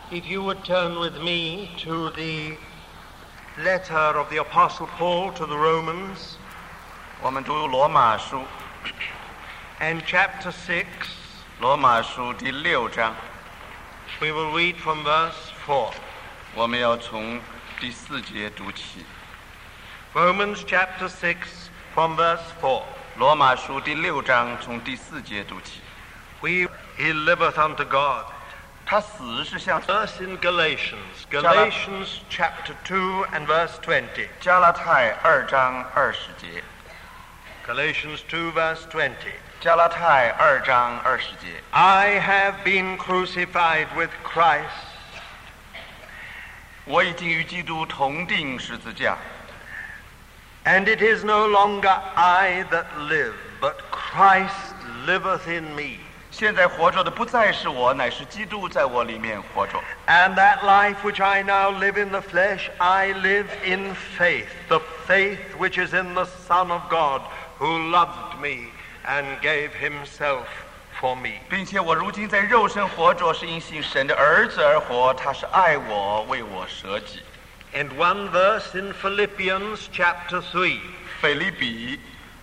If you would turn with me to the letter of the Apostle Paul to the Romans, 我们读罗马书 and chapter 6, 罗马书第6章， we will read from verse 4. 我们要从第4节读起。 Romans chapter 6 from verse 4. 罗马书第6章从第4节读起。 He liveth unto God. 他死是像 Verse in Galatians chapter 2 and verse 20. 加拉太2章20节， Galatians 2 verse 20. 加拉太2章20节。 I have been crucified with Christ. 我已经与基督同定十字架， And it is no longer I that live, but Christ liveth in me. 现在活着的不再是我，乃是基督在我里面活着。 And that life which I now live in the flesh, I live in faith, the faith which is in the Son of God, who loved me and gave himself for me. 并且我如今在肉身活着，是因信神的儿子而活，他是爱我，为我舍己。 And one verse in Philippians chapter 3. 腓立比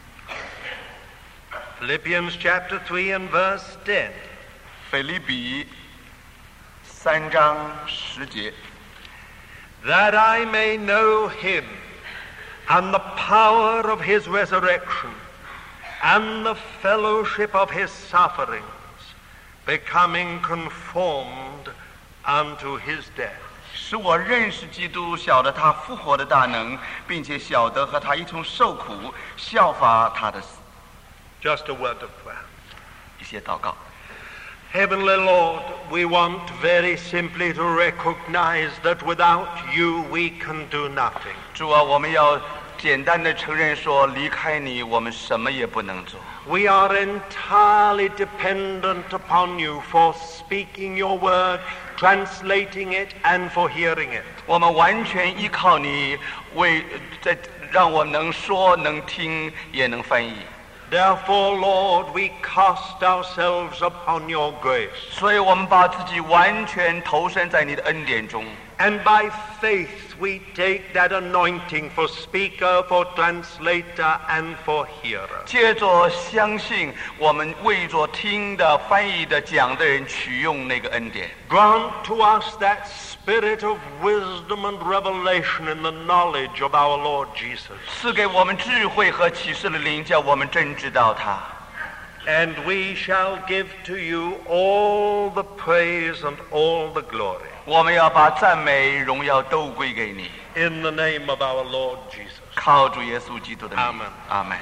Philippians chapter 3 and verse 10. 腓立比3章10节， That I may know him and the power of his resurrection and the fellowship of his sufferings, becoming conformed unto his death. 使我认识基督，晓得他复活的大能，并且晓得和他一同受苦，效法他的死。 Just a word of prayer. 一些祷告。 Heavenly Lord, we want very simply to recognize that without you we can do nothing. 主啊，我们要简单的承认说，离开你，我们什么也不能做。 We are entirely dependent upon you for speaking your word, translating it, and for hearing it. 我们完全依靠你，让我能说、能听，也能翻译。 Therefore, Lord, we cast ourselves upon your grace. 所以我们把自己完全投身在你的恩典中。 And by faith we take that anointing for speaker, for translator, and for hearer. 接着相信，我们为着听的、翻译的、讲的人取用那个恩典。 Grant to us that spirit of wisdom and revelation in the knowledge of our Lord Jesus. 赐给我们智慧和启示的灵，叫我们真知道他。 And we shall give to you all the praise and all the glory. 我们要把赞美、荣耀都归给你。 In the name of our Lord Jesus. 靠主耶稣基督的名。 Amen. 阿门。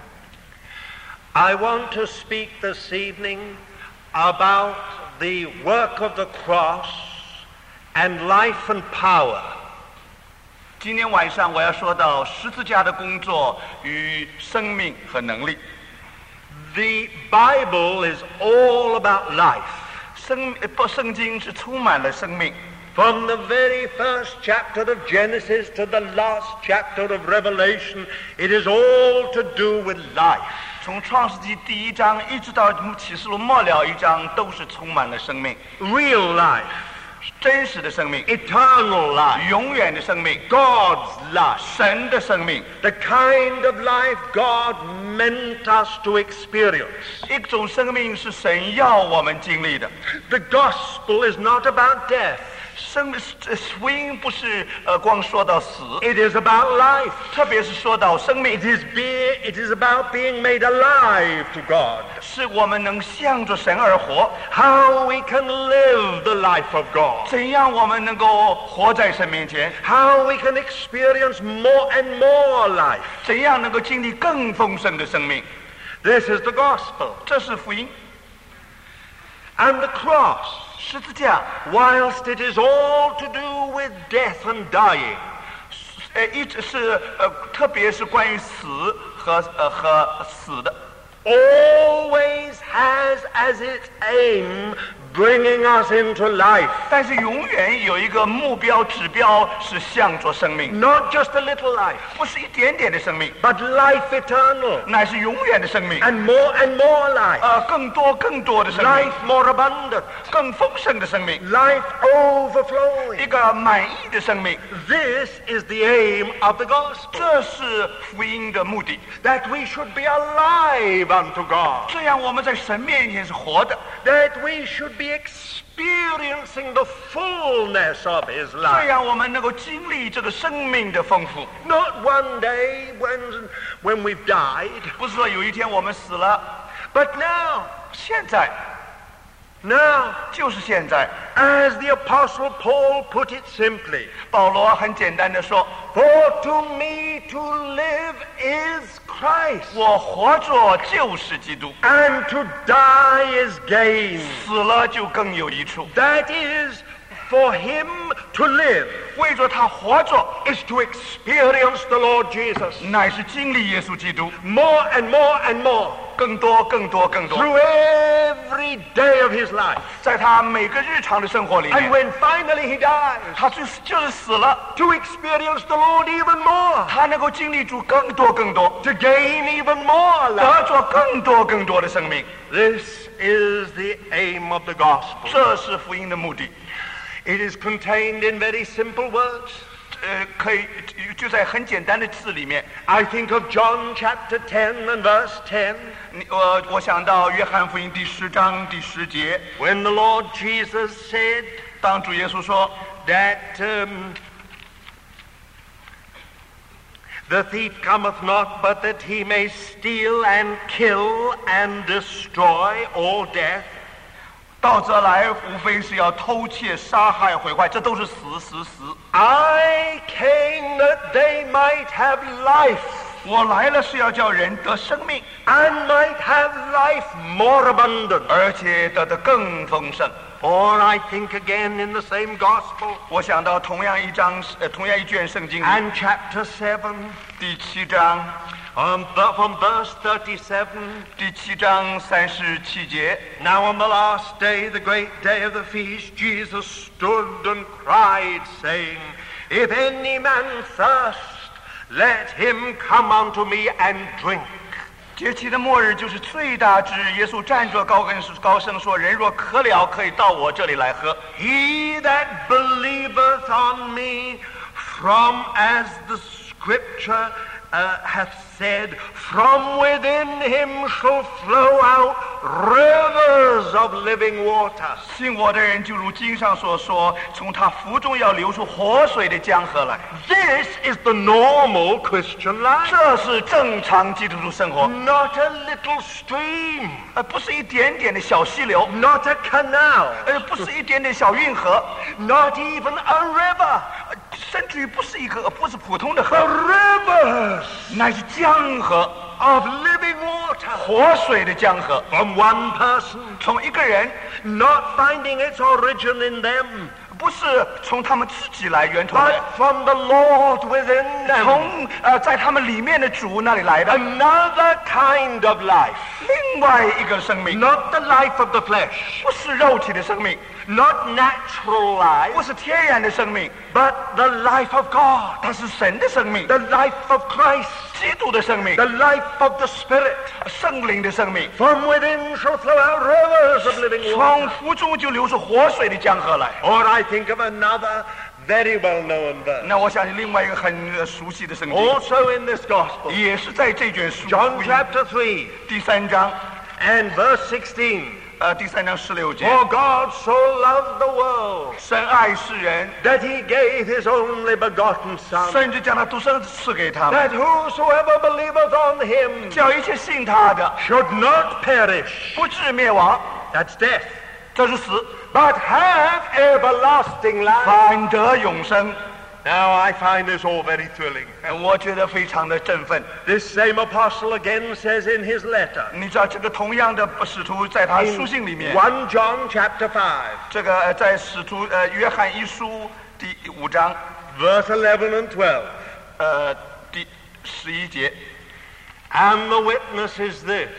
I want to speak this evening about the work of the cross and life and power. 今天晚上我要说到十字架的工作与生命和能力。 The Bible is all about life. 圣经是充满了生命。 From the very first chapter of Genesis to the last chapter of Revelation, it is all to do with life. 从创世纪第1章一直到启示录末了1章，都是充满了生命， Real life, 真实的生命， eternal life, 永远的生命， God's life, 神的生命， the kind of life God meant us to experience. 一种生命是神要我们经历的。 The gospel is not about death. 福音不是光说到死， It is about life. 特别是说到生命， It is about being made alive to God. 是我们能向着神而活。 How we can live the life of God. 怎样我们能够活在神面前？ How we can experience more and more life. 怎样能够经历更丰盛的生命？ This is the gospel. 这是福音。 And the cross, 十字架， whilst it is all to do with death and dying, 一直是特别是关于死和死的， always has as its aim bringing us into life. 但是永远有一个目标指标是向着生命， Not just a little life, 不是一点点的生命， but life eternal. 乃是永远的生命， And more life. 更多的生命， Life more abundant. 更丰盛的生命， Life overflowing. 一个满意的生命。 This is the aim of the gospel. 这是福音的目的， That we should be alive unto God. 这样我们在神面前是活的， That we should be experiencing the fullness of His 这 life. 样我们能够经历这个生命的丰富。 Not one day when we've died, 不是说有一天我们死了， but now. 现在 Now, 就是现在。 as the Apostle Paul put it simply, 保罗很简单的说， for to me to live is Christ, 我活着就是基督， and to die is gain. 死了就更有益处。 That is, for him to live 为着他活着， is to experience the Lord Jesus 乃是经历耶稣基督， more and more and more 更多 through every day of his life. 在他每个日常的生活里 And 面， when finally he dies, 他就是死了， to experience the Lord even more, 他能够经历主更多， to gain even more 得 life. 着更多的生命。 This is the aim of the gospel. 这是福音的目的。 It is contained in very simple words. 可以就在很简单的字里面。 I think of John chapter 10 and verse 10, 我想到约翰福音第10章第10节， when the Lord Jesus said 当主耶稣说， that the thief cometh not but that he may steal and kill and destroy all death. 盗贼来无非是要偷窃、杀害、毁坏，这都是死。 I came that they might have life, 我来了是要叫人得生命， and might have life more abundant. 而且得更丰盛。 Or I think again in the same gospel, 我想到同样一卷圣经里 and chapter 7, 第7章 from verse 37. 第7章37节。 Now on the last day, the great day of the feast, Jesus stood and cried, saying, If any man thirst, let him come unto me and drink. 节期的末日就是最大之日，耶稣站着高声说：“人若渴了，可以到我这里来喝。 He that believeth on me, from as the scripture hath said, from within him shall flow out rivers of living water. 信我的人，就如经上所说，从他腹中要流出活水的江河来。 This is the normal Christian life. 这是正常基督徒生活， Not a little stream, 不是一点点的小溪流， not a canal, 不是一点点小运河， not even a river. 甚至于不是普通的 The 河， rivers 乃是江河， of living water. 活水的江河。 From one person, 从一个人， not finding its origin in them, 不是从他们自己来源头的 but，from the Lord within them. 从在他们里面的主那里来的 Another kind of life, 另外一个生命， not the life of the flesh, 不是肉体的生命， not natural life, 不是天然的生命， but the life of God, 它是神的生命， the life of Christ, 基督的生命， the life of the Spirit. 圣灵的生命， From within shall flow out rivers of living 从 water. 腹中就流出活水的江河来。 Or I think of another very well-known verse, 那我想起另外一个很熟悉的圣经， also in this gospel, 也是在这卷书 John 福音 chapter 3 第3章， and verse 16. 第3章16节， For God so loved the world 神爱世人， that he gave his only begotten Son, 甚至将他独生子赐给他们， that whosoever believeth on him 叫一切信他的 should not perish, 不至灭亡， that's death, 这是死， but have everlasting life. 反得永生。 Now I find this all very thrilling. 我觉得非常的振奋。 This same apostle again says in his letter, 你知道这个同样的使徒在他书信里面， 1 John chapter 5, 这个在使徒约翰一书第5章 verse 11 and 12. 第11节， And the witness is this,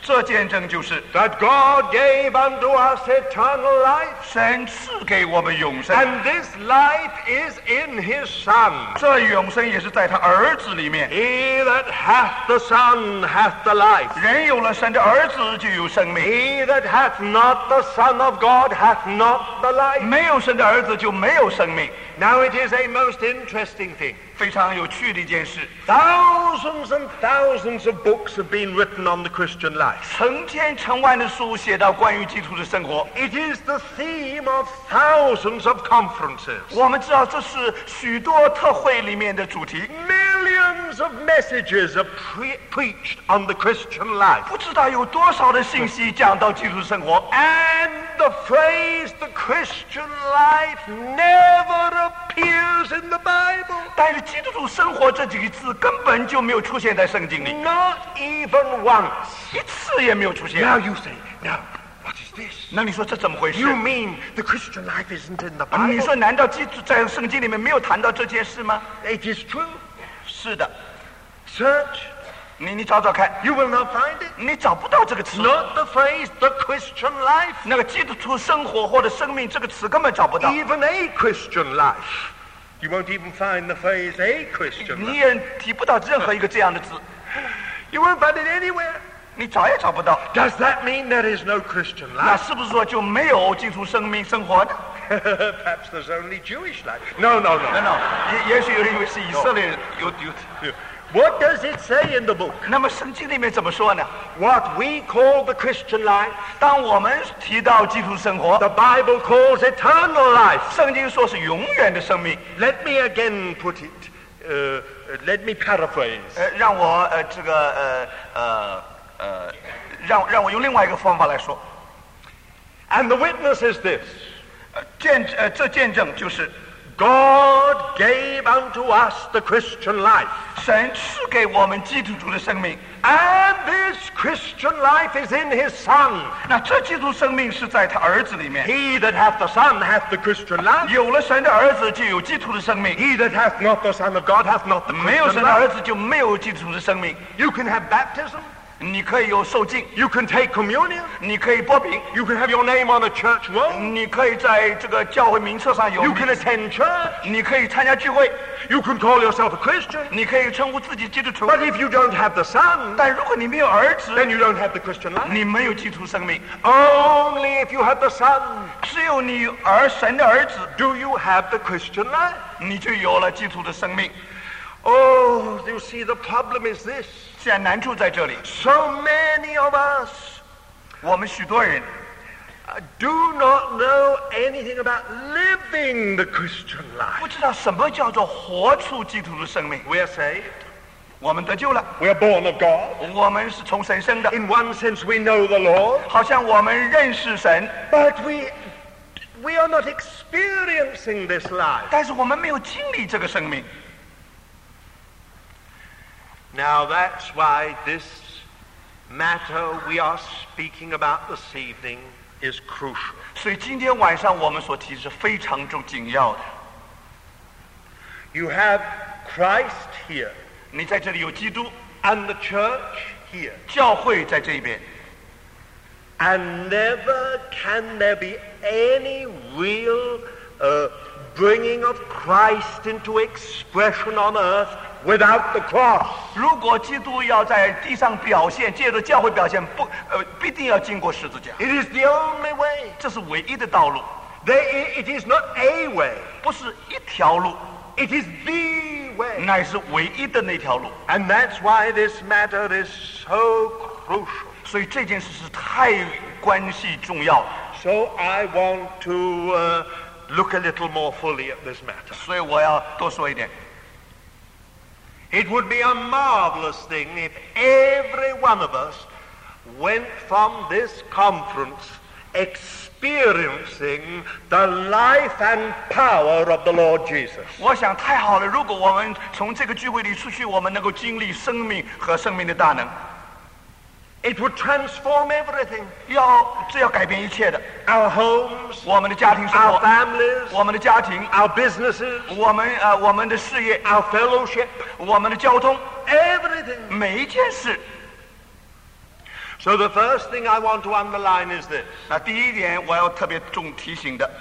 这见证就是 that God gave unto us eternal life, 神赐给我们永生， and this life is in his Son. 这永生也是在他儿子里面。 He that hath the Son hath the life. 人有了神的儿子就有生命， He that hath not the Son of God hath not the life. 没有神的儿子就没有生命。 Now it is a most interesting thing. 非常有趣的一件事， Thousands and thousands of books have been written on the Christian life. 成千成万的书写到关于基督的生活。 It is the theme of thousands of conferences. 我们知道这是许多特会里面的主题， Millions of messages are preached on the Christian life. 不知道有多少的信息讲到基督的生活。 And the phrase the Christian life never appears in the Bible. 但是基督徒生活这几个字根本就没有出现在圣经里， Not even once. 一次也没有出现。 Now you say, no, what is this? 那你说这怎么回事？ You mean the Christian life isn't in the 你 Bible? 说难道基督在圣经里面没有谈到这件事吗？ It is true. 是的， Search. 你找找看， You will not find it. 你找不到这个词。 Not the phrase the Christian life. 那个基督徒生活或者生命这个词根本找不到， Even a Christian life. You won't even find the phrase a Christian 你 life. 也提不到任何一个这样的字， You won't find it anywhere. 你找也找不到。 Does that mean there is no Christian 那 life? 是不是说就没有基督生命生活呢？ Perhaps there's only Jewish life. No, no, 没 no. 有，也许有人以为是以色列人有。 What does it say in the book? 那么圣经里面怎么说呢？ What we call the Christian life, 当我们提到基督生活， the Bible calls eternal life. 圣经说是永远的生命。 Let me again put it, let me paraphrase. 让我让我用另外一个方法来说， And the witness is this. 这见证就是 God gave unto us the Christian life. 神赐给我们基督徒的生命， And this Christian life is in his Son. 那这基督生命是在他儿子里面。 He that hath the Son hath the Christian life. 有了神的儿子，就有基督的生命； He that hath not the Son of God hath not the 没有 Christian 神的儿 life. 子，就没有基督的生命。 You can have baptism. 你可以有受浸， You can take communion. 你可以剥饼， You can have your name on a church roll. 你可以在这个教会名册上有 You 名 can attend church. 你可以参加聚会， You can call yourself a Christian. 你可以称呼自己基督徒。 But if you don't have the Son, 但如果你没有儿子， then you don't have the Christian life. 你没有基督生命。 Only if you have the Son 只有你神的儿子， do you have the Christian life. 你就有了基督的生命。 Oh, you see, the problem is this. 现在难处在这里， So many of us 我们许多人 do not know anything about living the Christian 不 life. 知道什么叫做活出基督的生命。 We are saved. 我们得救了， We are born of God. 我们是从神生的， In one sense, we know the Lord. 好像我们认识神， But we are not experiencing this life. 但是我们没有经历这个生命。 Now that's why this matter we are speaking about this evening is crucial. 所以今天晚上我们所提是非常紧要的。 You have Christ here 你在这里有基督， and the church here. 教会在这边， And never can there be any real bringing of Christ into expression on earth without the cross. 如果基督要在地上表现，借着教会表现，必定要经过十字架， It is the only way. 这是唯一的道路， It is not a way. 不是一条路， It is the way. 乃是唯一的那条路。 And that's why this matter is so crucial. 所以这件事是太关系重要， So I want to look a little more fully at this matter. 所以我要多说一点。 It would be a marvelous thing if every one of us went from this conference experiencing the life and power of the Lord Jesus. 我想太好了，如果我们从这个聚会里出去，我们能够经历生命和生命的大能， It would transform everything. 这要改变一切的。 Our homes, 我们的家庭生 our 活， families, 我们的家庭， our businesses, 我们的事业， our fellowship, 我们的交通， everything. 每一件事。 So the first thing I want to underline is this. 那第一点我要特别提醒的，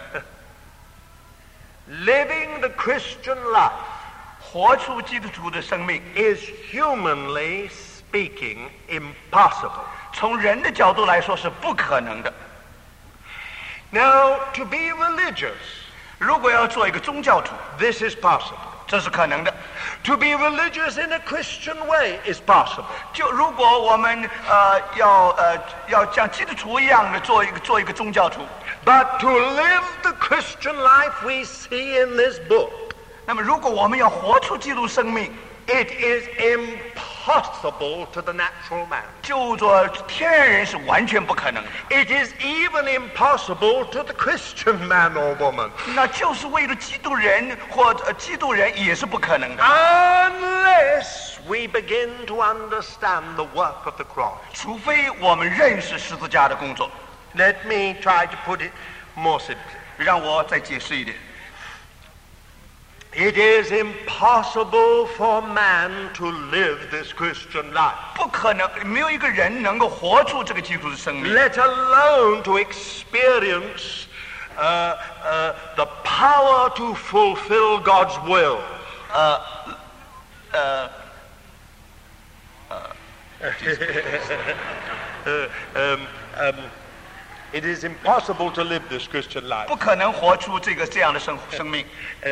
Living the Christian life 活出基督徒的生命， is humanly speaking impossible. 从人的角度来说是不可能的。 Now, to be religious, 如果要做一个宗教徒， this is possible. 这是可能的。 To be religious in a Christian way is possible. 就如果我们要像基督徒一样的做一个宗教徒， But to live the Christian life we see in this book, 那么如果我们要活出基督生命， it is impossible to the natural man. 就做天然人是完全不可能的。 It is even impossible to the Christian man or woman. 那就是为了基督人或基督人也是不可能的， Unless we begin to understand the work of the cross. 除非我们认识十字架的工作。 Let me try to put it more simply. 让我再解释一点， It is impossible for man to live this Christian life, 不可能，没有一个人能够活出这个基督的生命， let alone to experience the power to fulfill God's will. It is impossible to live this Christian life. 不可能活出这样的生命。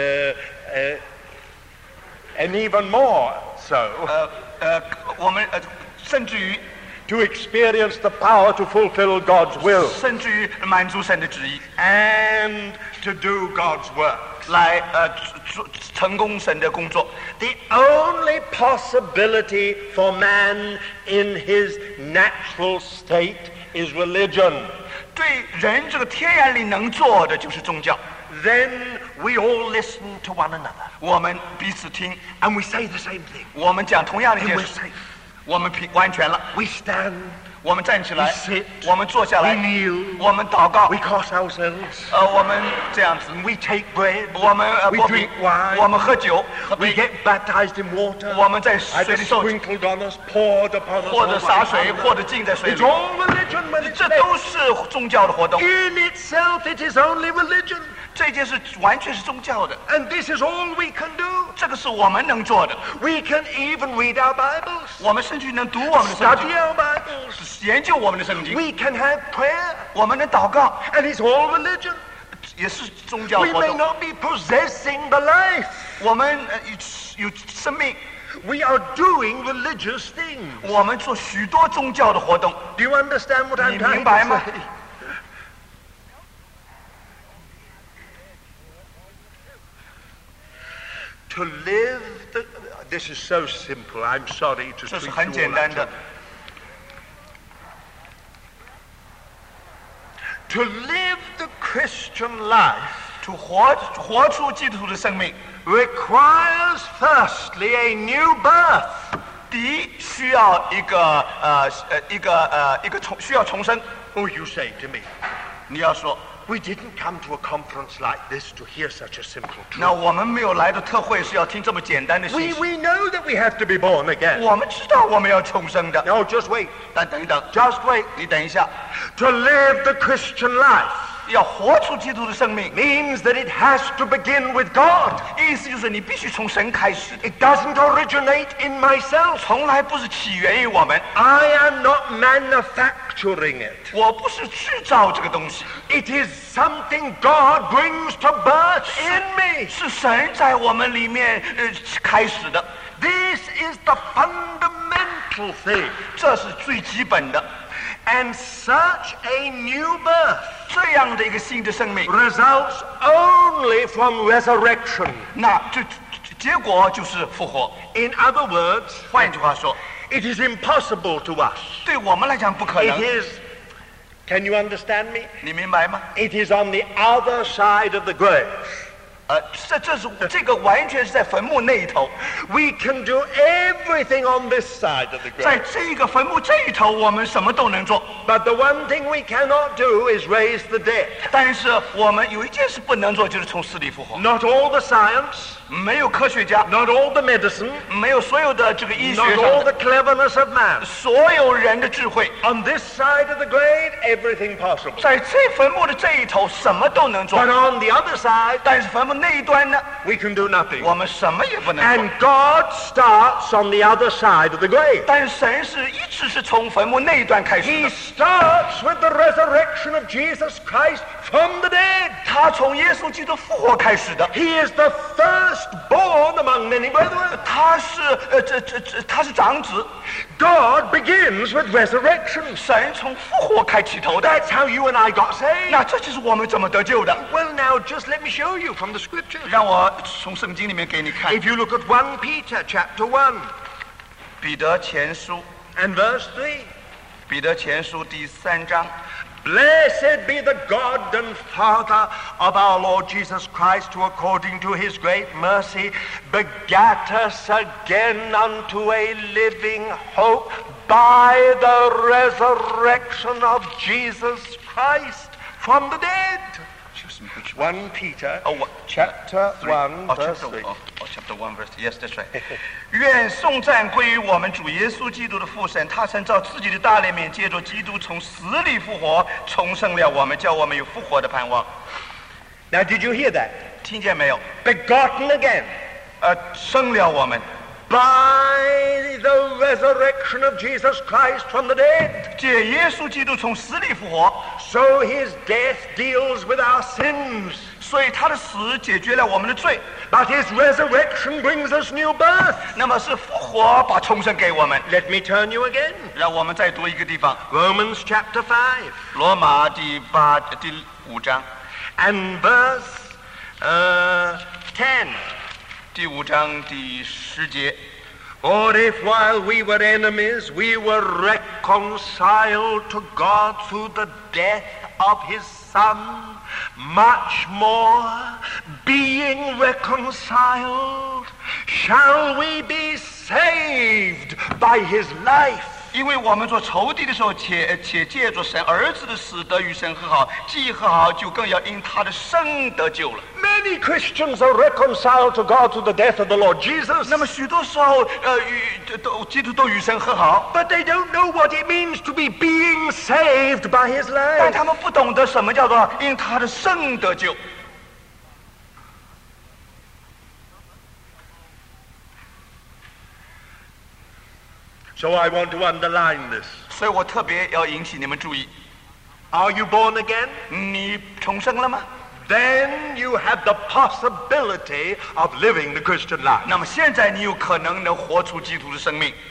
And even more so, 我们甚至于 to experience the power to fulfill God's will 甚至于满足神的旨意， and to do God's work. 来成功神的工作。 The only possibility for man in his natural state is religion. 对人这个天然里能做的就是宗教。 Then we all listen to one another 我们彼此听， and we say the same thing. 我们讲同样的一 And 件 we're 事， safe. 我们完全了。 We stand, 我们站起来 we sit, 我们坐下 we 来 kneel, 我们祷告 we cross ourselves, 我们这样子 we take bread, 我们 we 剥饼 drink wine, 我们喝酒 we get baptized in water, 我们在 either 水里受洗 sprinkled on us, poured upon us, 或者 or 洒水 whatever. 或者浸在水 It's 里， all religion when it's 这 led. 都是宗教的活动。 In itself, it is only religion. 这件事完全是宗教的， And this is all we can do. 这个是我们能做的。 We can even read our Bibles, 我们甚至读我们的圣 study 经， our Bibles. 研究我们的圣经， We can have prayer, 我们能祷告， and it's all religion. 也是宗教 We 活 may 动。 not be possessing the life. 我们有生命， We are doing religious things. 我们做许多宗教的活动。 Do you understand what I'm 你 trying 明白 to 吗？ say? To live this is so simple. I'm sorry to 这 treat 是 you 很 all 简 like 单的 children.。To live the Christian life 活出基督徒的生命， requires firstly a new birth. 第一需要需要重生。 Oh, you say to me, 你要说， we didn't come to a conference like this to hear such a simple 那 truth. 我们没有来的特会是要听这么简单的信 We 息。 know that we have to be born again. 我们知道我们要重生的， No, just wait. 但等一等， Just wait. 你等一下， To live the Christian life 要活出基督的生命， means that it has to begin with God. 意思就是你必须从神开始， It doesn't originate in myself. 从来不是起源于我们， I am not manufacturing it. 我不是制造这个东西， It is something God brings to birth in me. 是神在我们里面开始的， This is the fundamental thing. 这是最基本的。 And such a new birth 这样的一个新的生命， results only from resurrection. 那结果就是复活。 In other words, 换一句话说， it is impossible to us. 对我们来讲不可 It 能， is, can you understand me? 你明白吗？ It is on the other side of the grave. 这个完全是在坟墓那一头。 We can do everything on this side of the 在 grave. 这个坟墓这一头，我们什么都能做。 But the one thing we cannot do is raise the dead. 但是我们有一件事不能做，就是从死里复活。 Not all the science, 没有科学家， not all the medicine, 没有所有的这个医学 not 上 all 的 the cleverness of man. 所有人的智慧， On this side of the grave, everything possible. 在这坟墓的这一头什么都能做 But，on the other side, 但是坟墓那一端呢， we can do nothing. 我们什么也不能做。 And God starts on the other side of the grave. 但是神是一直是从坟墓那一端开始 He 的， starts with the resurrection of Jesus Christ from the dead. 他从耶稣基督复活开始的。 He is the firstborn among many brethren. 他是长子， God begins with resurrection. 神从复活开起头的。 That's how you and I got saved. 那这就是我们怎么得救的。 Well, now just let me show you from the scriptures. 让我从圣经里面给你看， If you look at 1 Peter chapter 1 彼得前书， and verse 3. 彼得前书第3章。 Blessed be the God and Father of our Lord Jesus Christ, who according to his great mercy begat us again unto a living hope by the resurrection of Jesus Christ from the dead. 1 Peter chapter 1 verse 3. Chapter 1 verse 3. Yes, that's right. 愿颂赞归于我们主耶稣基督的父神，他曾照自己的大怜悯，借着基督从死里复活，重生了我们，叫我们有复活的盼望。 Now did you hear that? 听见没有？ Begotten again 生了我们， by the resurrection of Jesus Christ from the dead. 借耶稣基督从死里复活， So his death deals with our sins, 所以他的死解决了我们的罪。 but his resurrection brings us new birth. 那么是复活把重生给我们。 Let me turn you again. 让我们再读一个地方， Romans chapter 5 罗马第5章， and verse 10. 第5章第10节。 For if while we were enemies, we were reconciled to God through the death of his Son, much more, being reconciled, shall we be saved by his life. 因为我们做仇敌的时候，且借着神儿子的死得与神和好，既和好，就更要因他的生得救了。 Many Christians are reconciled to God through the death of the Lord Jesus. 那么许多时候，基督都与神和好， But they don't know what it means to be being saved by his 但 life. 他们不懂得什么叫做因他的生得救。 So I want to underline this. 所以我特别要引起你们注意， Are you born again? 你重生了吗？ Then you have the possibility of living the Christian life. 那么现在你有可能能活出基督的生命。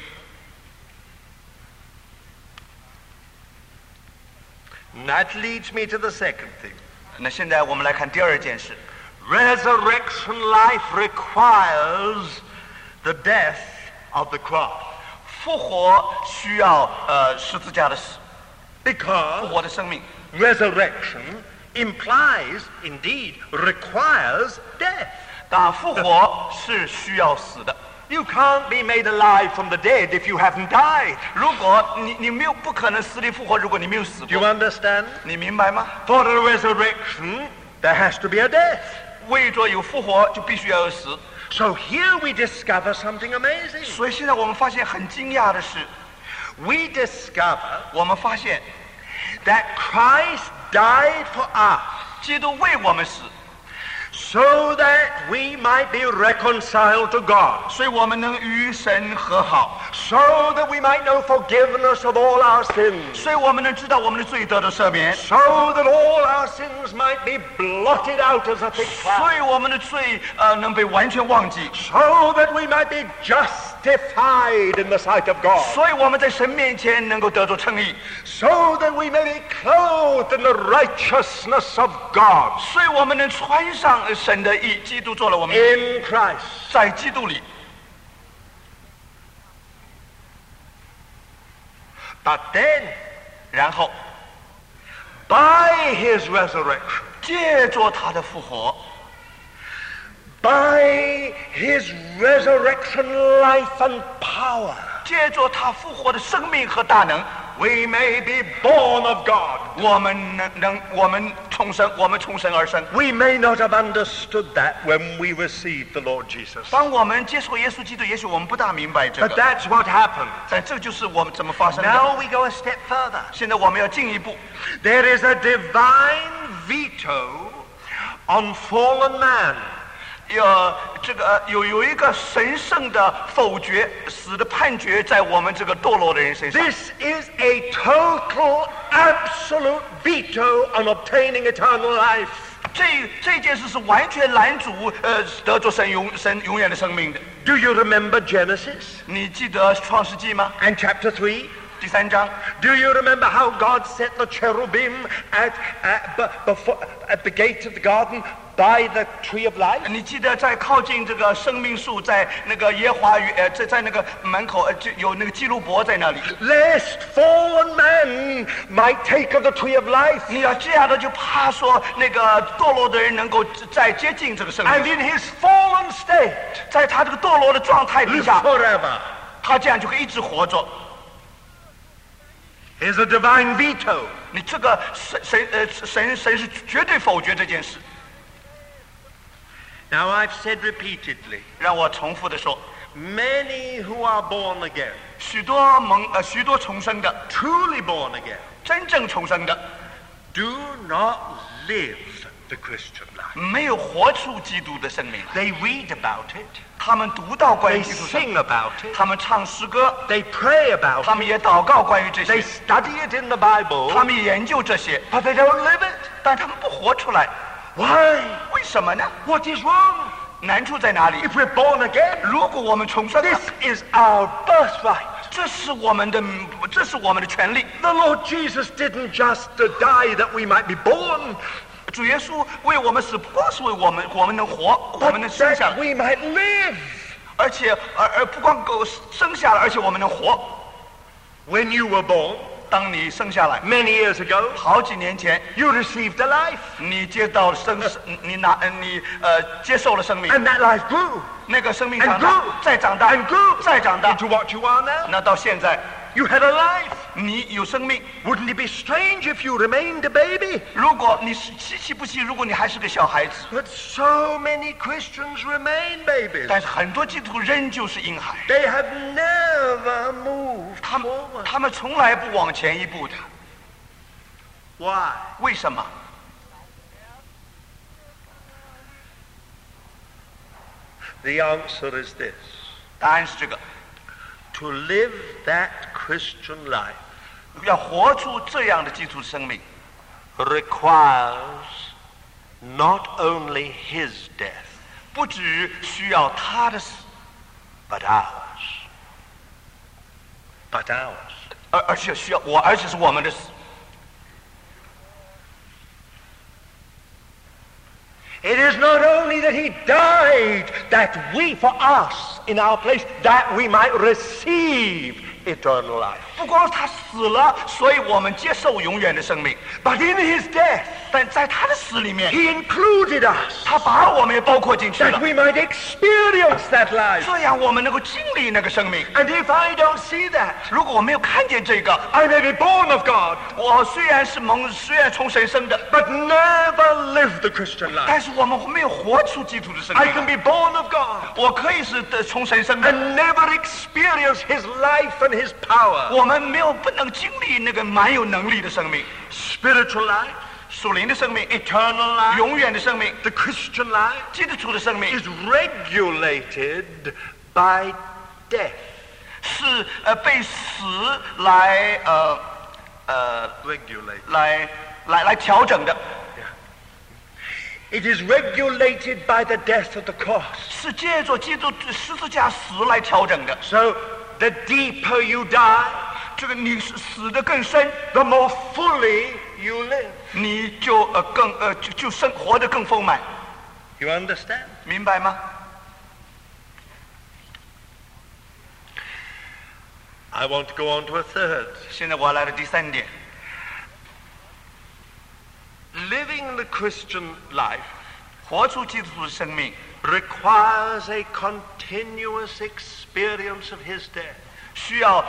And that leads me to the second thing. 那现在我们来看第二件事， Resurrection life requires the death of the cross. 复活需要十字架的死，复 Because 活的生命。 resurrection implies, indeed, requires death. 但复活是需要死的。 You can't be made alive from the dead if you haven't died. 如果你没有不可能死里复活，如果你没有死 Do you 过， understand? 你明白吗？ For a resurrection, there has to be a death. 为着有复活，就必须要有死。 So here we discover something amazing. 所以现在我们发现很惊讶的是， We discover 我们发现 that Christ died for us 基督为我们死， so that we might be reconciled to God, 所以我们能与神和好， so that we might know forgiveness of all our sins, 所以我们能知道我们的罪得的赦免， so that all our sins might be blotted out as a thick 所 cloud, 以我们的罪能被完全忘记， so that we might be justified in the sight of God, 所以我们在神面前能够得着称义， so that we may be clothed in the righteousness of God 所以我们能穿上神的义。基督做了我们 in Christ. 在基督里， But then, 然后 by his resurrection, 借着他的复活， by his resurrection life and power, 借着他复活的生命和大能， we may be born of God. 我们重生而生。 We may not have understood that when we received the Lord Jesus. 当我们接受耶稣基督，也许我们不大明白这 But 个， that's what happened. 但这就是我们怎么发生的。 Now we go a step further. 现在我们要进一步， There is a divine veto on fallen man. 有一个神圣的否决，死的判决在我们这个堕落的人身上。 This is a total, absolute veto on obtaining eternal life. 这件事是完全拦阻得着神永远的生命的。 Do you remember Genesis 你记得创世纪吗？ and chapter 3? 第3章。 Do you remember how God set the cherubim at the gate of the garden by the tree of life? 你记得在靠近这个生命树，在那个耶华园，在那个门口就有那个基路伯在那里。 Lest fallen man might take of the tree of life. 你要这样的，就怕说那个堕落的人能够再接近这个生 And 命， in his fallen state, 在他这个堕落的状态底 live 下， forever. 他这样就可以一直活着。 Here's a divine veto. 你这个神是绝对否决这件事。 Now I've said repeatedly, 让我重复的说， many who are born again, 许多重生的， truly born again, 真正重生的， do not live the Christian life. 没有活出基督的生命。 They read about it, 他们读到关于 they 基督生 sing 命， about it, 他们唱诗歌， they pray about 他 it, 们也祷告关于这 they 些， study it in the Bible, 他们也研究这些， but they don't live it. 但他们不活出来， Why? 为什么呢？ What is wrong? 难处在哪里？ If we're born again, 如果我们重生了， this is our birthright. 这是我们的权利。 The Lord Jesus didn't just die that we might be born, 主耶稣为我们死，不光是为我们能活，我 but 们能生下 that 来， we might live. 而且不光够生下来，而且我们能活。 When you were born, 当你生下来， many years ago, 好几年前， you received a life, 你接到你接受了生命， and that life grew 那个生命 and 长大 grew， 再长大 and grew 再长大， into what you are now. 那到现在 You had a life. 你有生命。 Wouldn't it be strange if you remained a baby? 如果你是稀奇不稀，如果你还是个小孩子， But so many Christians remain babies. 但是很多基督徒仍旧是婴孩， They have never moved 他们 forward. 他们从来不往前一步的。 Why? 为什么？ The answer is this. 答案是这个： To live that Christian life 要活出这样的基督生命， requires not only his death, 不只需要他的死， but ours. But ours. 而且需要而且是我们的死。 It is not only that he died, that we, for us, in our place, that we might receive eternal life. 不光是他死了，所以我们接受永远的生命， But in his death, 但在他的死里面， he included us, 他把我们也包括进去 that 了， we might experience that life. 这样我们能够经历那个生命。 And if I don't see that, 如果我没有看见这个， I may be born of God, 我虽然从神生的， but never live the Christian life. 但是我们没有活出基督的生 I can 命。 be born of God 我可以是从神生的， and never experience his life and his power. 我们不能经历那个蛮有能力的生命， Spiritual life, 属灵的生命， eternal life, 永远的生命， the Christian life 基督徒的生命 is regulated by death. 是被死来 Regulate. 来调整的， It is regulated by the death of the cross. 是借着基督十字架死来调整的。 So the deeper you die, 这个你死得更深， the more fully you live. 你就活得更丰满， You understand? 明白吗？ I want to go on to a third. 现在我要来到第3点， Living the Christian life, 活出基督徒的生命 requires a continuous experience of his death. 需要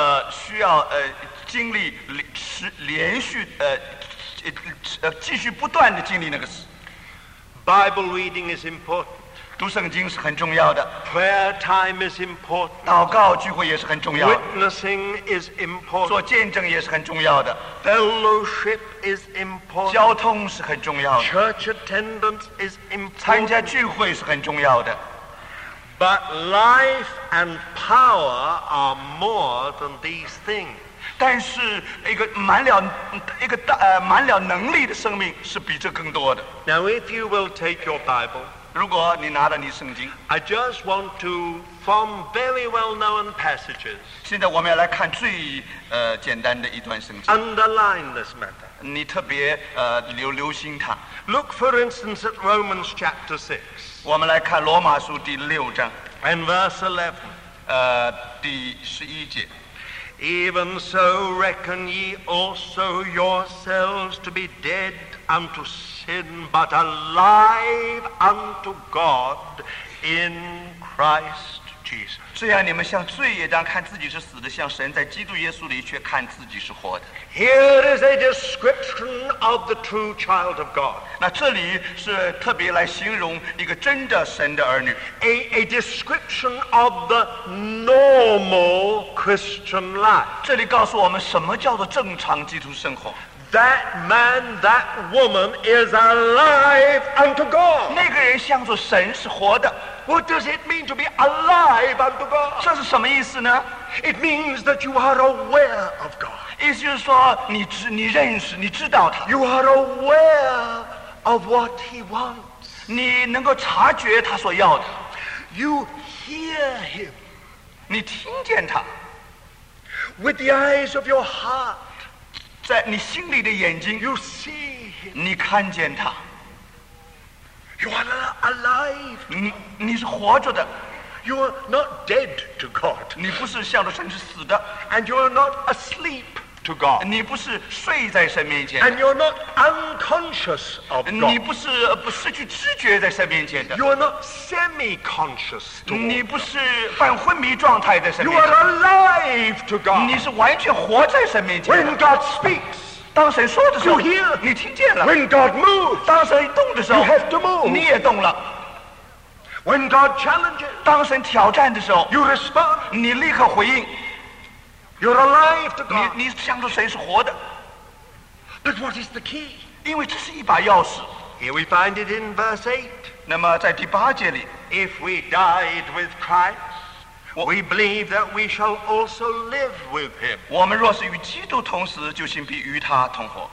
经历连续继续不断的经历那个事。 Bible reading is important. 读圣经是很重要的， Prayer time is important. 祷告聚会也是很重要的， Witnessing is 做 important. 见证也是很重要的， Fellowship is important. 交通是很重要的， Church attendance is 参加 important. 聚会是很重要的。 But life and power are more than these things. 但是一个满了能力的生命是比这更多的。 Now, if you will take your Bible, 如果你拿了你圣经， I just want to, from very well-known passages, 现在我们要来看最简单的一段圣经， underline this matter. 你特别留心它。 Look, for instance, at Romans chapter 6 我们来看罗马书第6章， and verse 11. 第11节。 Even so reckon ye also yourselves to be dead unto sin, but alive unto God in Christ Jesus. 这样你们向罪也当看自己是死的，像神在基督耶稣里却看自己是活的。 Here is a description of the true child of God. 那这里是特别来形容一个真的神的儿女， A description of the normal Christian life. 这里告诉我们什么叫做正常基督生活。 That man, that woman is alive unto God. 那个人向着神是活的， What does it mean to be alive unto God? 这是什么意思呢？ It means that you are aware of God. 意思就是说，你认识，你知道他， You are aware of what He wants. 你能够察觉他所要的， You hear Him 你听见他， with the eyes of your heart. 在你心里的眼睛， You see Him. 你看见他， You are alive. 你是活着的， You are not dead to God. 你不是向着神是死的， And you are not asleep to God. 你不是睡在神面前， And you're not unconscious of 你 God. 不是失去知觉在神面前的， You are not semi-conscious to 你 God. 不是半昏迷状态在神 You 面 are 前， alive to God. 你是完全活在神面前 When 的。 God speaks, 当神说的时候 You hear. 你听见了； when God moves, 当神动的时候 You have to move. 你也动了； when God challenges, 当神挑战的时候， you respond. 你立刻回应。 You're alive to God. 你向着谁是活的？ But what is the key? 因为这是一把钥匙。 Here we find it in verse 8. 那么在第8节里， If we died with Christ, we believe that we shall also live with him. 我们若是与基督同死，就心必与他同活。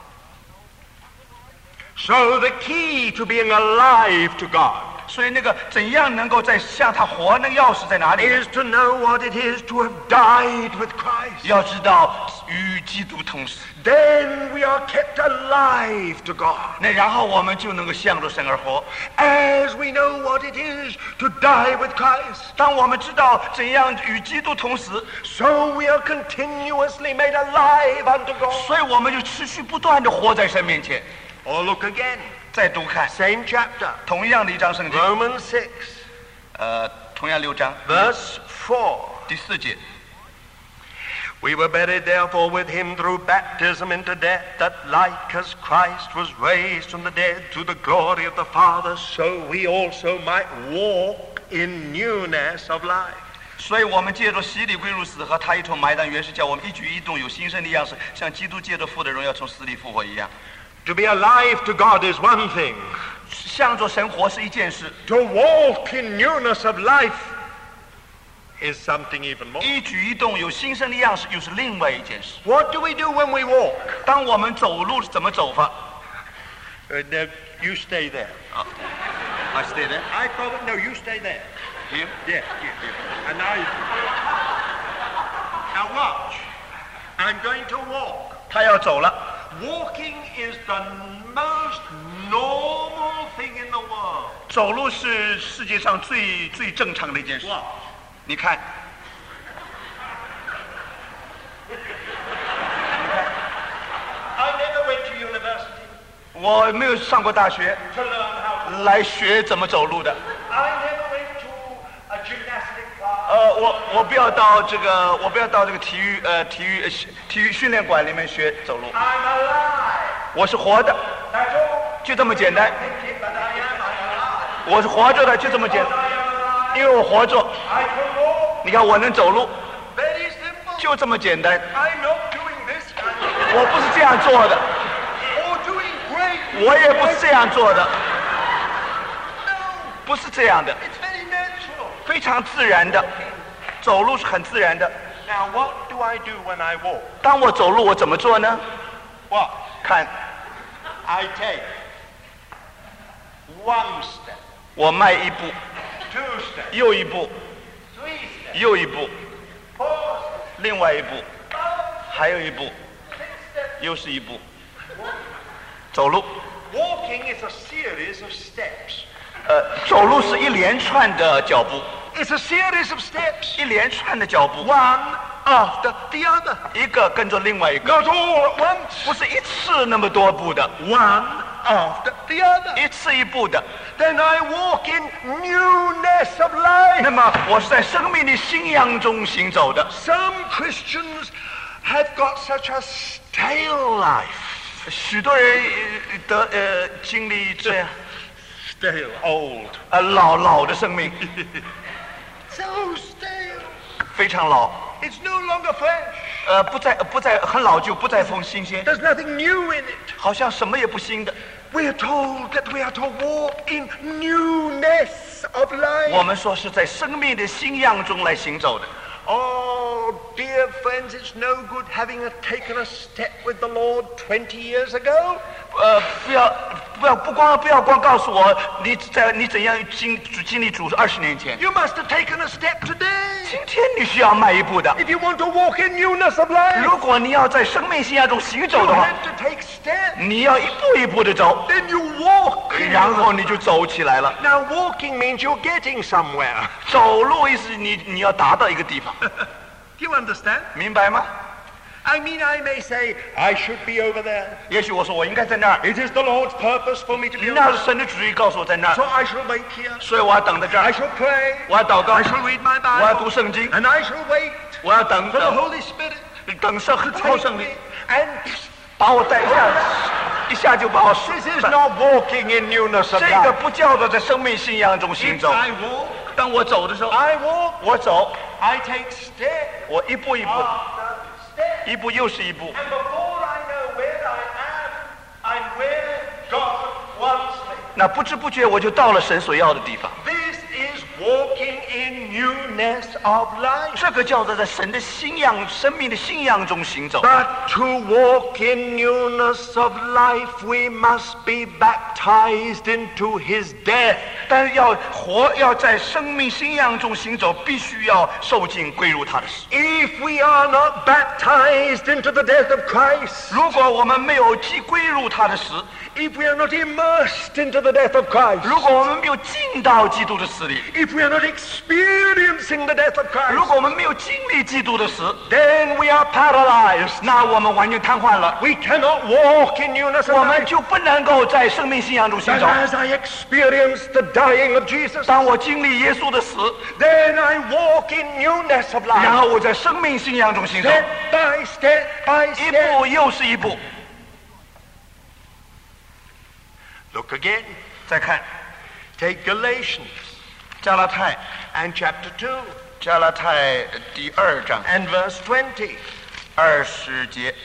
So the key to being alive to God 所以那个怎样能够在向他活，那个钥匙在哪里？ is to know what it is to have died with Christ. 要知道与基督同死， Then we are kept alive to God. 那然后我们就能够向着神而活。 As we know what it is to die with Christ, 当我们知道怎样与基督同死， so we are continuously made alive unto God. 所以我们就持续不断的活在神面前。 Or look again, 再读看 same chapter, 同样的一章圣经， Romans 6, 同样6章 verse 4. 第4节。 We were buried therefore with him through baptism into death, that like as Christ was raised from the dead through the glory of the Father, so we also might walk in newness of life. 所以我们借着洗礼归入死，和他一同埋葬，原是叫我们一举一动有新生的样式，像基督借着父的荣耀从死里复活一样。 To be alive to God is one thing. 向着神活是一件事， To walk in newness of life is something even more. 一举一动有新生的样式又是另外一件事。 What do we do when we walk? 当我们走路是怎么走法？ No, you stay there. I stay there. I probably, no, you stay there. Here. Yeah. And now watch. I'm going to walk. 他要走了。 Walking is the most normal thing in the world. 走路是世界上最正常的一件事。 What? 你看， I never went to university 我没有上过大学， to learn how to 来学怎么走路的。 I never went to a gymnastic class. 我不要到这个体育训练馆里面学走路。 I'm alive. 我是活的， That's all. 就这么简单。 But I am alive. 我是活着的，就这么简单。 I am alive. 因为我活着， I can walk. 你看我能走路， Very simple. 就这么简单。 I'm not doing this kind of 我不是这样做的， or doing great. 我也不是这样做的， No, 不是这样的， it's very natural. 非常自然的。走路是很自然的。 Now, what do I do when I walk? 当我走路，我怎么做呢？ What? 看， I take 1 step, 我迈一步， 2 steps, 又一步， 3 steps, 又一步， 4 steps, 另外一步， 5 steps, 还有一步， 6 steps. 又是一步。走路， Walking is a series of steps. 走路是一连串的脚步， It's a series of steps, 一连串的脚步， one after the other. 一个跟着另外一个， Not all at once, 不是一次那么多步的， one after the other. 一次一步的。 Then I walk in newness of life. 那么我是在生命的信仰中行走的。 Some Christians have got such a stale life. 许多人经历这样 Stale, old. 老的生命， So stale. 非常老， It's no longer fresh. 不再很老旧，不再风新鲜， There's nothing new in it. 好像什么也不新的。 We are told that we are to walk in newness of 我 life. 们说是在生命的信仰中来行走的。 Oh, dear friends, it's no good having taken a step with the Lord 20 years ago. 不要光告诉我你怎样经历主20年前， You must have taken a step today. 今天你需要迈一步的。 If you want to walk in newness of life, 如果你要在生命信仰中行走 you 的话， have to take steps. 你要一步一步的走， Then you walk. 然后你就走起来了。 Now, walking means you're getting somewhere. 走路意思你要达到一个地方， Do you understand? 明白吗？ I mean, I may say, I should be over there. 也许我说我应该在那儿， It is the Lord's purpose for me to be over 那是 there. 神的旨意告诉我在那儿， So I shall wait here. 所以我要等在这 I 儿， shall pray. 我要祷告 I，shall read my 我要 Bible. 读圣经， And I shall wait 我要等 for the 等 Holy Spirit 等圣 to 后 take 圣灵 me. And 把我带下，一下就把我 this is not walking in newness of 这个 life. 不叫做在生命信仰中行 If 走。 I walk, 当我走的时候， I walk. 我走， I take step 我一步一步， after step. 一步又是一步。 And before I know where I am, I'm where God wants me. 那不知不觉我就到了神所要的地方。 This is walking in newness of life. 这个叫做在神的信仰、生命的信仰中行走。 But to walk in newness of life, we must be baptized into his death. 但是要在生命信仰中行走，必须要受尽归入他的死。 If we are not baptized into the death of Christ, 如果我们没有归入他的死， if we are not immersed into the death of Christ, 如果我们没有进到基督的死里， if we are not experiencing the death of 如 Christ, 果我们没有经历基督的死， then we are paralyzed. 那我们完全瘫痪了， We cannot walk in newness of 我们 life. 就不能够在生命信仰中行 But 走。 as I experience the dying of Jesus, 当我经历耶稣的死， then I walk in newness of 然 life. 后我在生命信仰中行走， Step by step by 一 step. 步又是一步。 Look again. 再看 Take Galatians 加拉太， and chapter 2 加拉太第2章 and verse 20. 20节。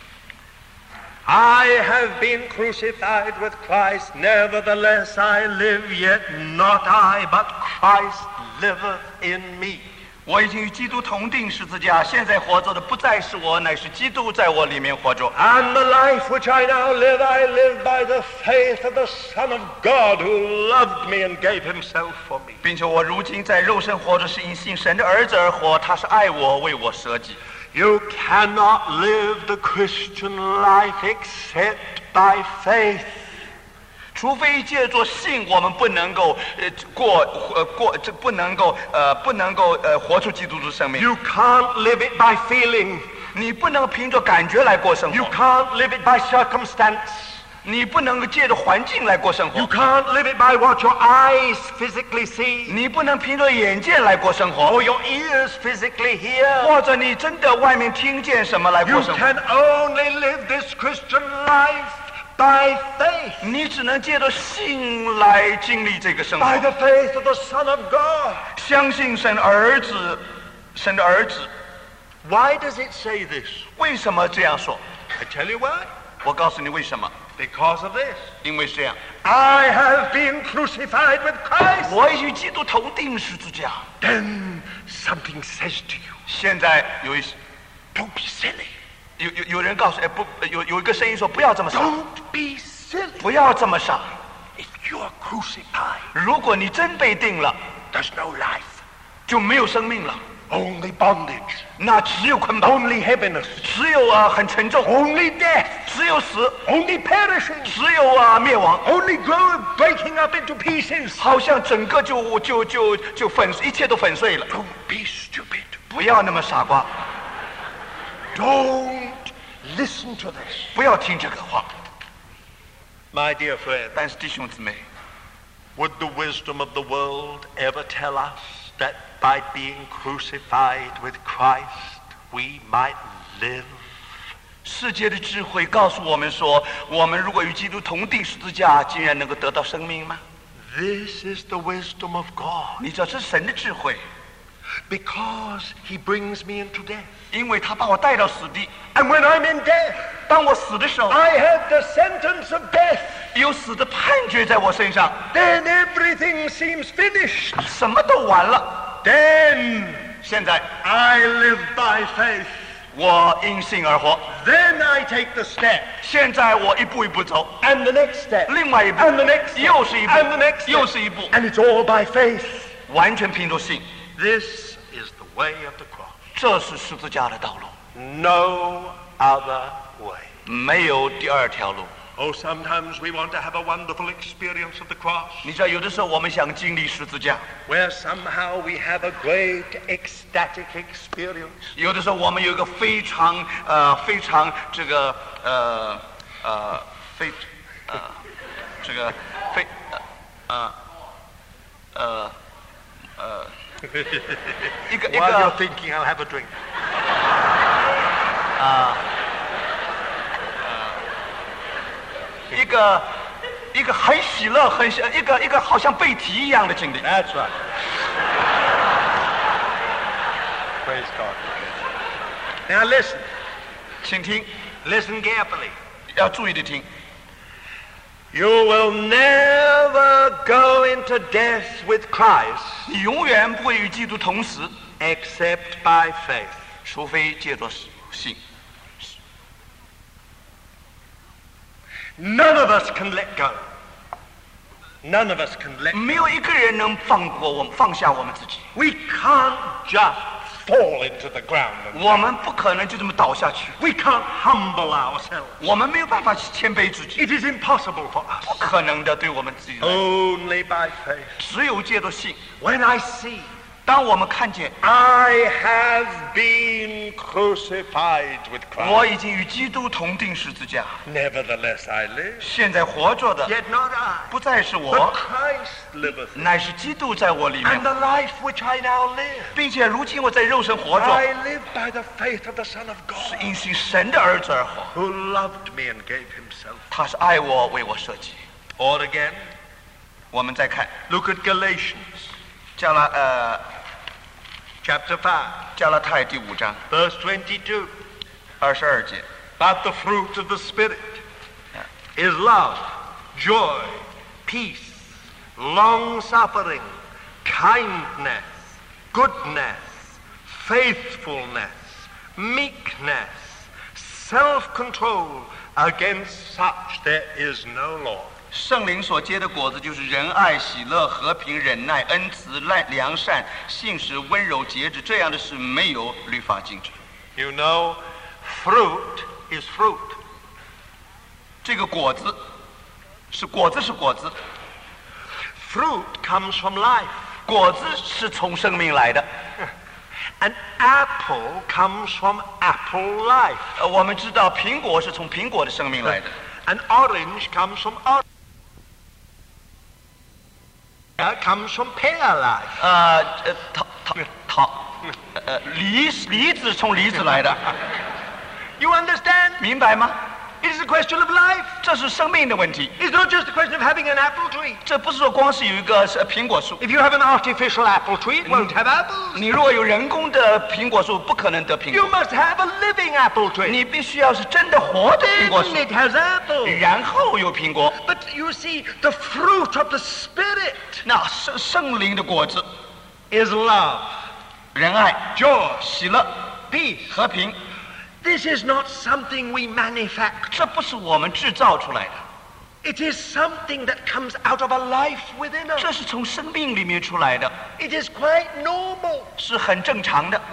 I have been crucified with Christ, nevertheless I live, yet not I, but Christ liveth in me. 我已经与基督同定十字架，现在活着的不再是我，乃是基督在我里面活着。 And the life which I now live, I live by the faith of the Son of God who loved me and gave himself for me. 并且我如今在肉身活着，是因信神的儿子而活，他是爱我，为我舍己。 You cannot live the Christian life except by faith. 除非借着信，我们不能够不能够活出基督的生命。 You can't live it by feeling. 你不能凭着感觉来过生 You 活， can't live it by circumstance. 你不能借着环境来过生 You 活， can't live it by what your eyes physically see, 你不能凭着眼见来过生活， or your ears physically hear. 或者你真的外面听见什么来 You 过生活， can only live this Christian life by faith, 你只能借着信来经历这个生 by 活， the faith of the Son of God. 相信神儿子，神的儿子。 Why does it say this? 为什么这样说？ I tell you why. 我告诉你为什么， Because of this. 因为是这样， I have been crucified with Christ. 我与基督同定十字架。 Then something says to you, 现在有一 don't be silly. 有人告诉，不，有一个声音说不要这么傻， Don't be silly. 不要这么傻。 If you are crucified, 如果你真被定了， there's no life. 就没有生命了， Only bondage. 那只有捆绑， Only heaviness. 只有很沉重， Only death. 只有死， Only perishing. 只有灭亡， Only breaking up into pieces. 好像整个就粉碎，一切都粉碎了。 Don't be stupid. 不要那么傻瓜， Don't listen to this. 不要听这个话。 My dear friend, 但是弟兄姊妹， would the wisdom of the world ever tell us that by being crucified with Christ we might live? 世界的智慧告诉我们说，我们如果与基督同定十字架，竟然能够得到生命吗？ This is the wisdom of God, 你知道这是神的智慧， because he brings me into death. 因为他把我带到死地。 And when I'm in death, 当我死的时候， I have the sentence of death. 有死的判决在我身上， Then everything seems finished. 什么都完了。 Then 现在 I live by faith. 我因信而活， Then I take the step, 现在我一步一步走， and the next step, 另外一步 and the next step, 又是一步 and the next 又 step. 是一步， And it's all by faith. 完全凭着信。 This is the way of the cross. 这是十字架的道路， No other way. 没有第二条路。 Oh, sometimes we want to have a wonderful experience of the cross, 你知道，有的时候我们想经历十字架， where somehow we have a great ecstatic experience. 有的时候我们有一个非常这个这个非一个 While you're thinking, I'll have a drink. 一个很喜乐，一个好像被提一样的经历。 That's right. Praise God. Now listen. 请听， Listen carefully. 要注意的听。 You will never go into death with Christ 你永远不会与基督同死， except by faith. 除非借着信。 None of us can let go. None of us can let 没有一个人能放下我们自己， We can't just fall into the ground. 我们不可能就这么倒下去， We can't humble ourselves. 我们没有办法谦卑自己， It is impossible for 不 us. 可能的，对我们自己来， Only by faith. 只有借着信。 When I see 当我们看见 I have been crucified with 我 Christ, 已经与基督同定十字架， nevertheless I live. 现在活着的 Yet not I, 不再是 but 我， Christ liveth. 乃是基督在我里 And 面， the life which I now live, 并且如今我在肉身活着， I live by the faith of the Son of 是 God, 因信神的儿子而活。 who loved me and gave himself. 他是爱我，为我舍己。 Or again, 我们再看 look at Galatians chapter 5, 加拉太第5章 verse 22. 22节。 But the fruit of the Spirit is love, joy, peace, long-suffering, kindness, goodness, faithfulness, meekness, self-control. Against such there is no law. 圣灵所结的果子就是仁爱、喜乐、和平、忍耐、恩慈、良善、信实、温柔、节制，这样的事没有律法禁止。 You know, fruit is fruit. 这个果子是果子，是果子， Fruit comes from life. 果子是从生命来的。 An apple comes from apple life. 我们知道苹果是从苹果的生命来的。 An orange comes from orange. Comes from pear like. 梨子从梨子来的， You understand? 明白吗？ It is a question of life. 这是生命的问题， It's not just a question of having an apple tree. 这不是说光是有一个苹果树。 If you have an artificial apple tree, it won't have apples. 你如果有人工的苹果树，不可能得苹 You 果。 must have a living apple tree. 你必须要是真的活的苹果树 Then，it has apples. 然后有苹果。 But you see, the fruit of the Spirit 那圣灵的果子， is love, 仁爱、 joy, 喜乐、 peace. 和平， This is not something we manufacture. 这不是我们制造出来的， It is something that comes out of a life within us. 这是从生命里面出来的， It is quite normal. 是很正常的。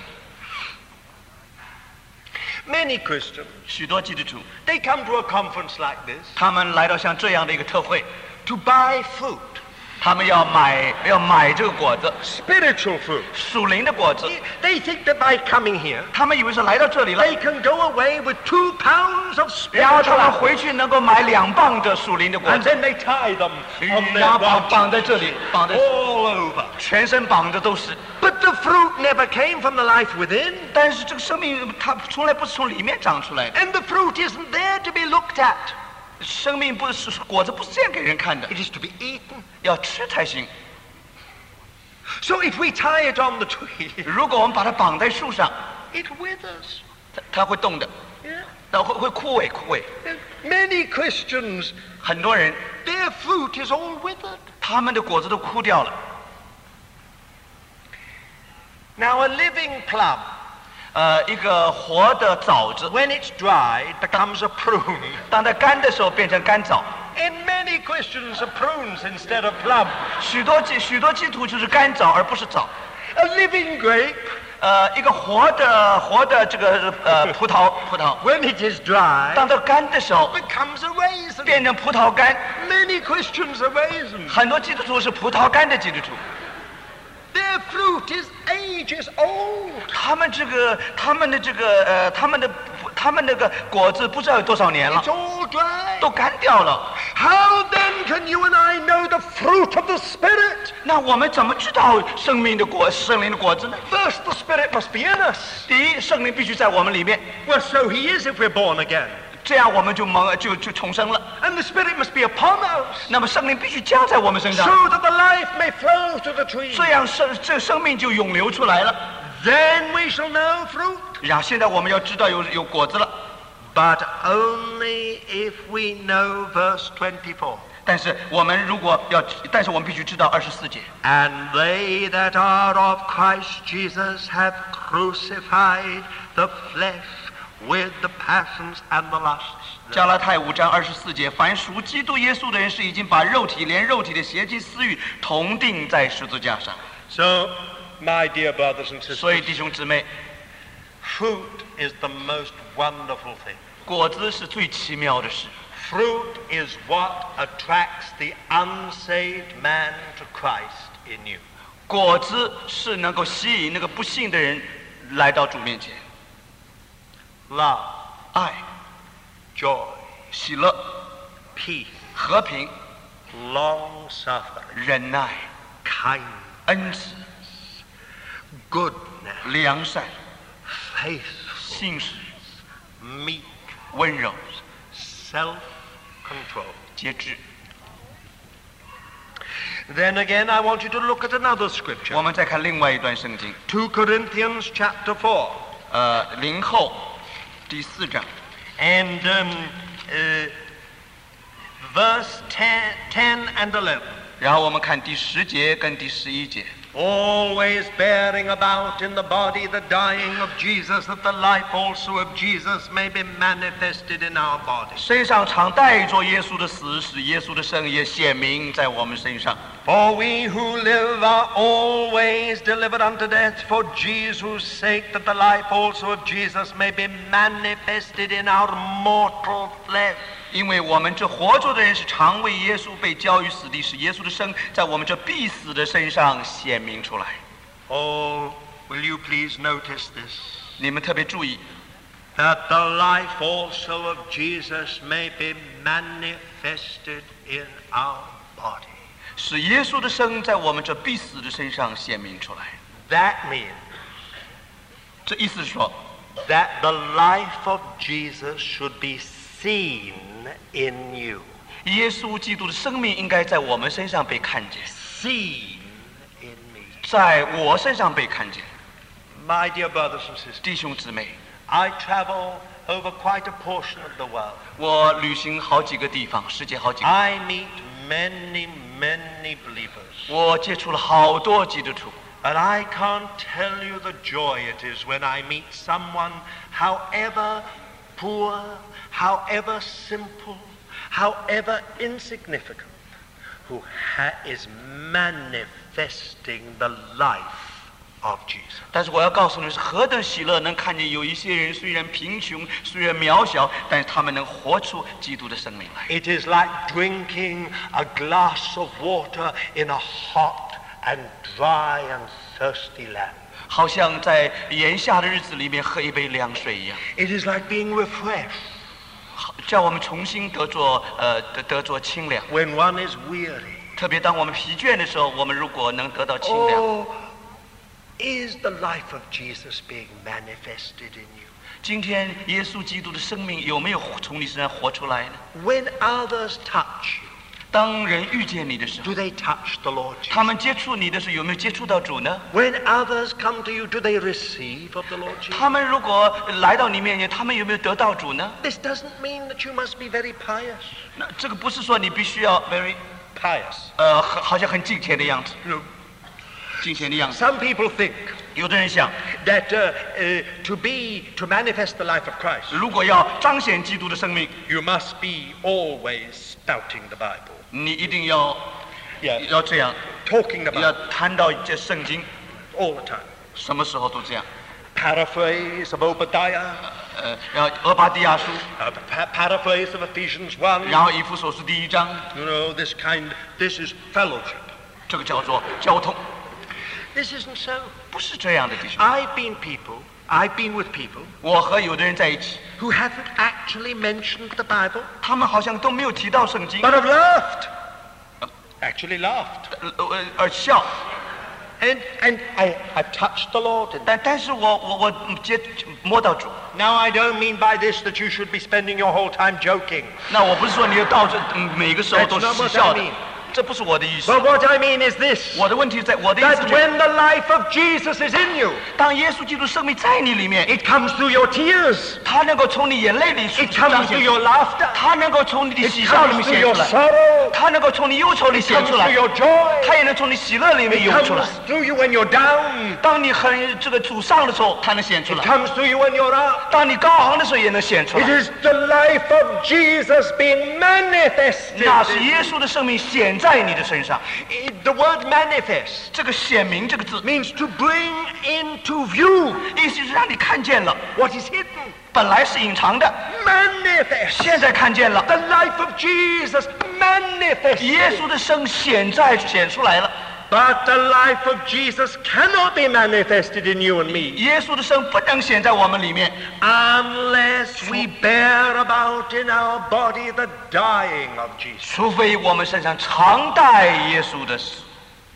Many Christians, 许多基督徒， they come to a conference like this 他们来到像这样的一个特会， to buy fruit, 他们要买这个果子， spiritual fruit. 属灵的果子。 They think that by coming here, 他们以为是来到这里了， they can go away with 2 pounds of 然后 spiritual 他们 apples. 回去能够买2磅的属灵的果 And 子， then they tie them on their 然后 body 绑在这里，绑在 all over. 全身绑的都是。 But the fruit never came from the life within, 但是这个生命它从来不是从里面长出来的， and the fruit isn't there to be looked at. 生命不是果子，不是这样给人看的， It is to be eaten. 要吃才行。 So if we tie it on the tree, 如果我们把它绑在树上， it withers. 它会动的， Yeah. 它会枯萎。 Many Christians, 很多人 their fruit is all withered. 他们的果子都枯掉了。 Now a living plum, 一个活的枣子， when it's dry, it becomes a prune. 当它干的时候变成干枣。 In many Christians are prunes instead of plums. 许多基督徒就是干枣而不是枣。 A living grape, 一个活的这个葡萄， when it is dry, 当它干的时候 becomes a raisin. 变成葡萄干。 Many Christians are raisins. 很多基督徒是葡萄干的基督徒， Their fruit is ages old. 他们那个果子不知道有多少年了 It's，all dry. 都干掉了。 How then can you and I know the fruit of the Spirit? 那我们怎么知道生灵的果子呢？ First, the Spirit must be in us. 第一，圣灵必须在我们里面， Well, so He is if we're born again. 这样我们就重生了。 And the Spirit must be upon us, 那么圣灵必须降在我们身 so 上， that the life may flow to the tree. 这样这生命就涌流出来了。 Then we shall know fruit. 然后现在我们要知道有果子了， But only if we know verse 24. 但是我们必须知道24节。 And they that are of Christ Jesus have crucified the flesh with the passions and the lusts. 加拉太5章24节，凡属基督耶稣的人，是已经把连肉体的邪情私欲同定在十字架上。 So, my dear brothers and sisters, 所以弟兄姊妹， fruit is the most wonderful thing. 果子是最奇妙的事。 Fruit is what attracts the unsaved man to Christ in you. 果子是能够吸引那个不信的人来到主面前。 Love, 爱、 joy, 喜乐、 peace, 和平、 long-suffering, 忍耐、 kindness, 恩慈、 goodness, 良善、 faithfulness, 信实、 meek, 温柔、 self-control. 节制。 Then again, I want you to look at another scripture. 我们再看另外一段圣经， 2 Corinthians chapter 4. 林后第4章， And verse 10 and 11. 然后我们看第10节跟第11节。 Always bearing about in the body the dying of Jesus, that the life also of Jesus may be manifested in our body. 身上常带着耶稣的死，使耶稣的生也显明在我们身上。 For we who live are always delivered unto death for Jesus' sake, that the life also of Jesus may be manifested in our mortal flesh. 因为我们这活着的人是常为耶稣被交于死地，使耶稣的生在我们这必死的身上显明出来。 Oh, will you please notice this? 你们特别注意， that the life also of Jesus may be manifested in our body. 使耶稣的生在我们这必死的身上显明出来。 That means 这意思是说， that the life of Jesus should be seen in you. 耶稣基督的生命应该在我们身上被看见， Seen in me. 在我身上被看见。 My dear brothers and sisters, 弟兄姊妹， I travel over quite a portion of the world. 我旅行好几个地方，世界好几个， I meet many, many believers. 我接触了好多基督徒。 And I can't tell you the joy it is when I meet someone, however poor, however simple, however insignificant, who is manifesting the life of Jesus. 但是我要告诉你是何等喜乐，能看见有一些人虽然贫穷，虽然渺小，但是他们能活出基督的生命来。 It is like drinking a glass of water in a hot and dry and thirsty land. 好像在炎夏的日子里面喝一杯凉水一样， It is like being refreshed 叫我们重新得着清凉。 when one is weary. 特别当我们疲倦的时候，我们如果能得到清凉， Oh, is the life of Jesus being manifested in you? 今天耶稣基督的生命有没有从你身上活出来呢？ When others touch you, 当人遇见你的时候， do they touch the Lord 他 Jesus? 们接触你的时候有没有接触到主呢？ When others come to you, do they receive of the Lord Jesus? 他们如果来到你面前，他们有没有得到主呢？ This doesn't mean that you must be very pious. 那这个不是说你必须要 very Pious. 好像很敬虔的样子， No. 敬虔的样子。 Some people think 有的人想， that to manifest the life of Christ, 如果要彰显基督的生命， you must be always spouting the Bible. 你一定要 Yeah. 要这样， Talking the 要 Bible 谈到这圣经， all the time. 什么时候都这样。 Paraphrase of Obadiah, 要俄巴底亚书， paraphrase of Ephesians 1. 然后以弗所书第1章， You know, this is fellowship. 这个叫做交通， This isn't so. 不是这样的，弟兄。 I've been with people 我和有的人在一起， who haven't actually mentioned the Bible, 他们好像都没有提到圣经， but have laughed. Actually laughed. 而笑。 And I've touched the Lord. 但是我摸到主。 Now I don't mean by this that you should be spending your whole time joking. 那我不是说你要到这每个时候都 That's not 嬉 what 笑 I 的 mean.， 这不是我的意思。 But what I mean is this, 我的问题在我的意思 that 就是， when the life of Jesus is in you, 当耶稣基督生命在你里面， it comes through your tears, 他能够从你眼泪里 it 彰 comes 显 through 出 your 来， laughter, 他能够从你的 it 喜笑里 comes 面 through 显 your 出来， sorrow, 他能够从你忧愁里 it 显 comes 出来 through，your joy, 他也能从你喜乐里面 it 涌出 comes 来。 through you when you're down, 当你很沮丧的时候，他能显出 it 来； comes through you when you're up. 当你高昂的时候，也能显出 It 来。 is the life of Jesus being manifested. 那是耶稣的生命显在你的身上。 The word manifest 这个显明这个字， means to bring into view 意思是让你看见了， what is hidden. 本来是隐藏的， Manifest. 现在看见了。 The life of Jesus manifested. 耶稣的生显出来了， But the life of Jesus cannot be manifested in you and me 耶稣的生不能显在我们里面， unless we bear about in our body the dying of Jesus. 除非我们身上常带耶稣的死。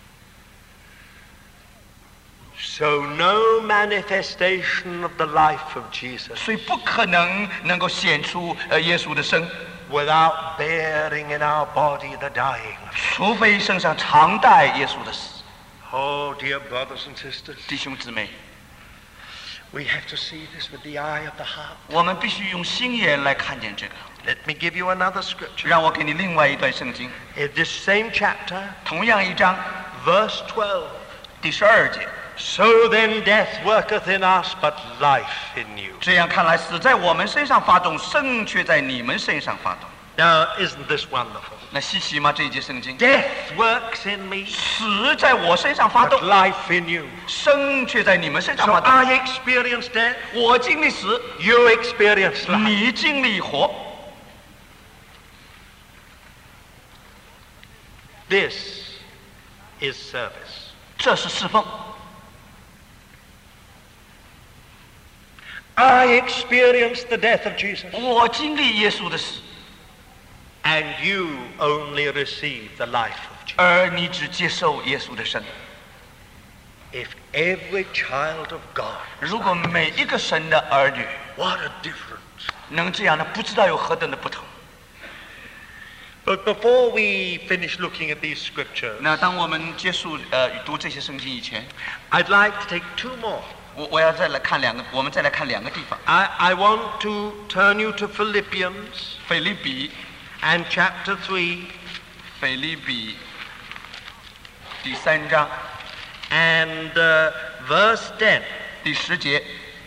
So no manifestation of the life of Jesus 所以不可能够显出耶稣的生， without bearing in our body the dying of Jesus. 除非身上常带耶稣的死。 Oh, dear brothers and sisters, 弟兄姊妹， we have to see this with the eye of the heart. 我们必须用心眼来看见这个。 Let me give you another scripture. 让我给你另外一段圣经， In this same chapter, 同样一章 verse 12. 第12节。 So then death worketh in us, but life in you. 这样看来，死在我们身上发动，生却在你们身上发动。 Now, isn't this wonderful? 那稀奇吗？这一节圣经， Death works in me, 死在我身上发 but 动， life in you. 生却在你们身上 So 发动。 I experience death, 我经历死， you experience life. 你经历活。 This is service. 这是侍奉。 I experienced the death of Jesus. 我经历耶稣的死， And you only receive the life of Jesus. 而你只接受耶稣的生。 If every child of God, 如果每一个神的儿女 what a difference. 能这样的，不知道有何等的不同。 But before we finish looking at these scriptures, 那当我们结束读这些圣经以前， I'd like to take two more. 我要再来看两个，我们再来看两个地方。 I want to turn you to Philippians 腓立比， and chapter 3 腓立比第3章 and verse 10. 第10节，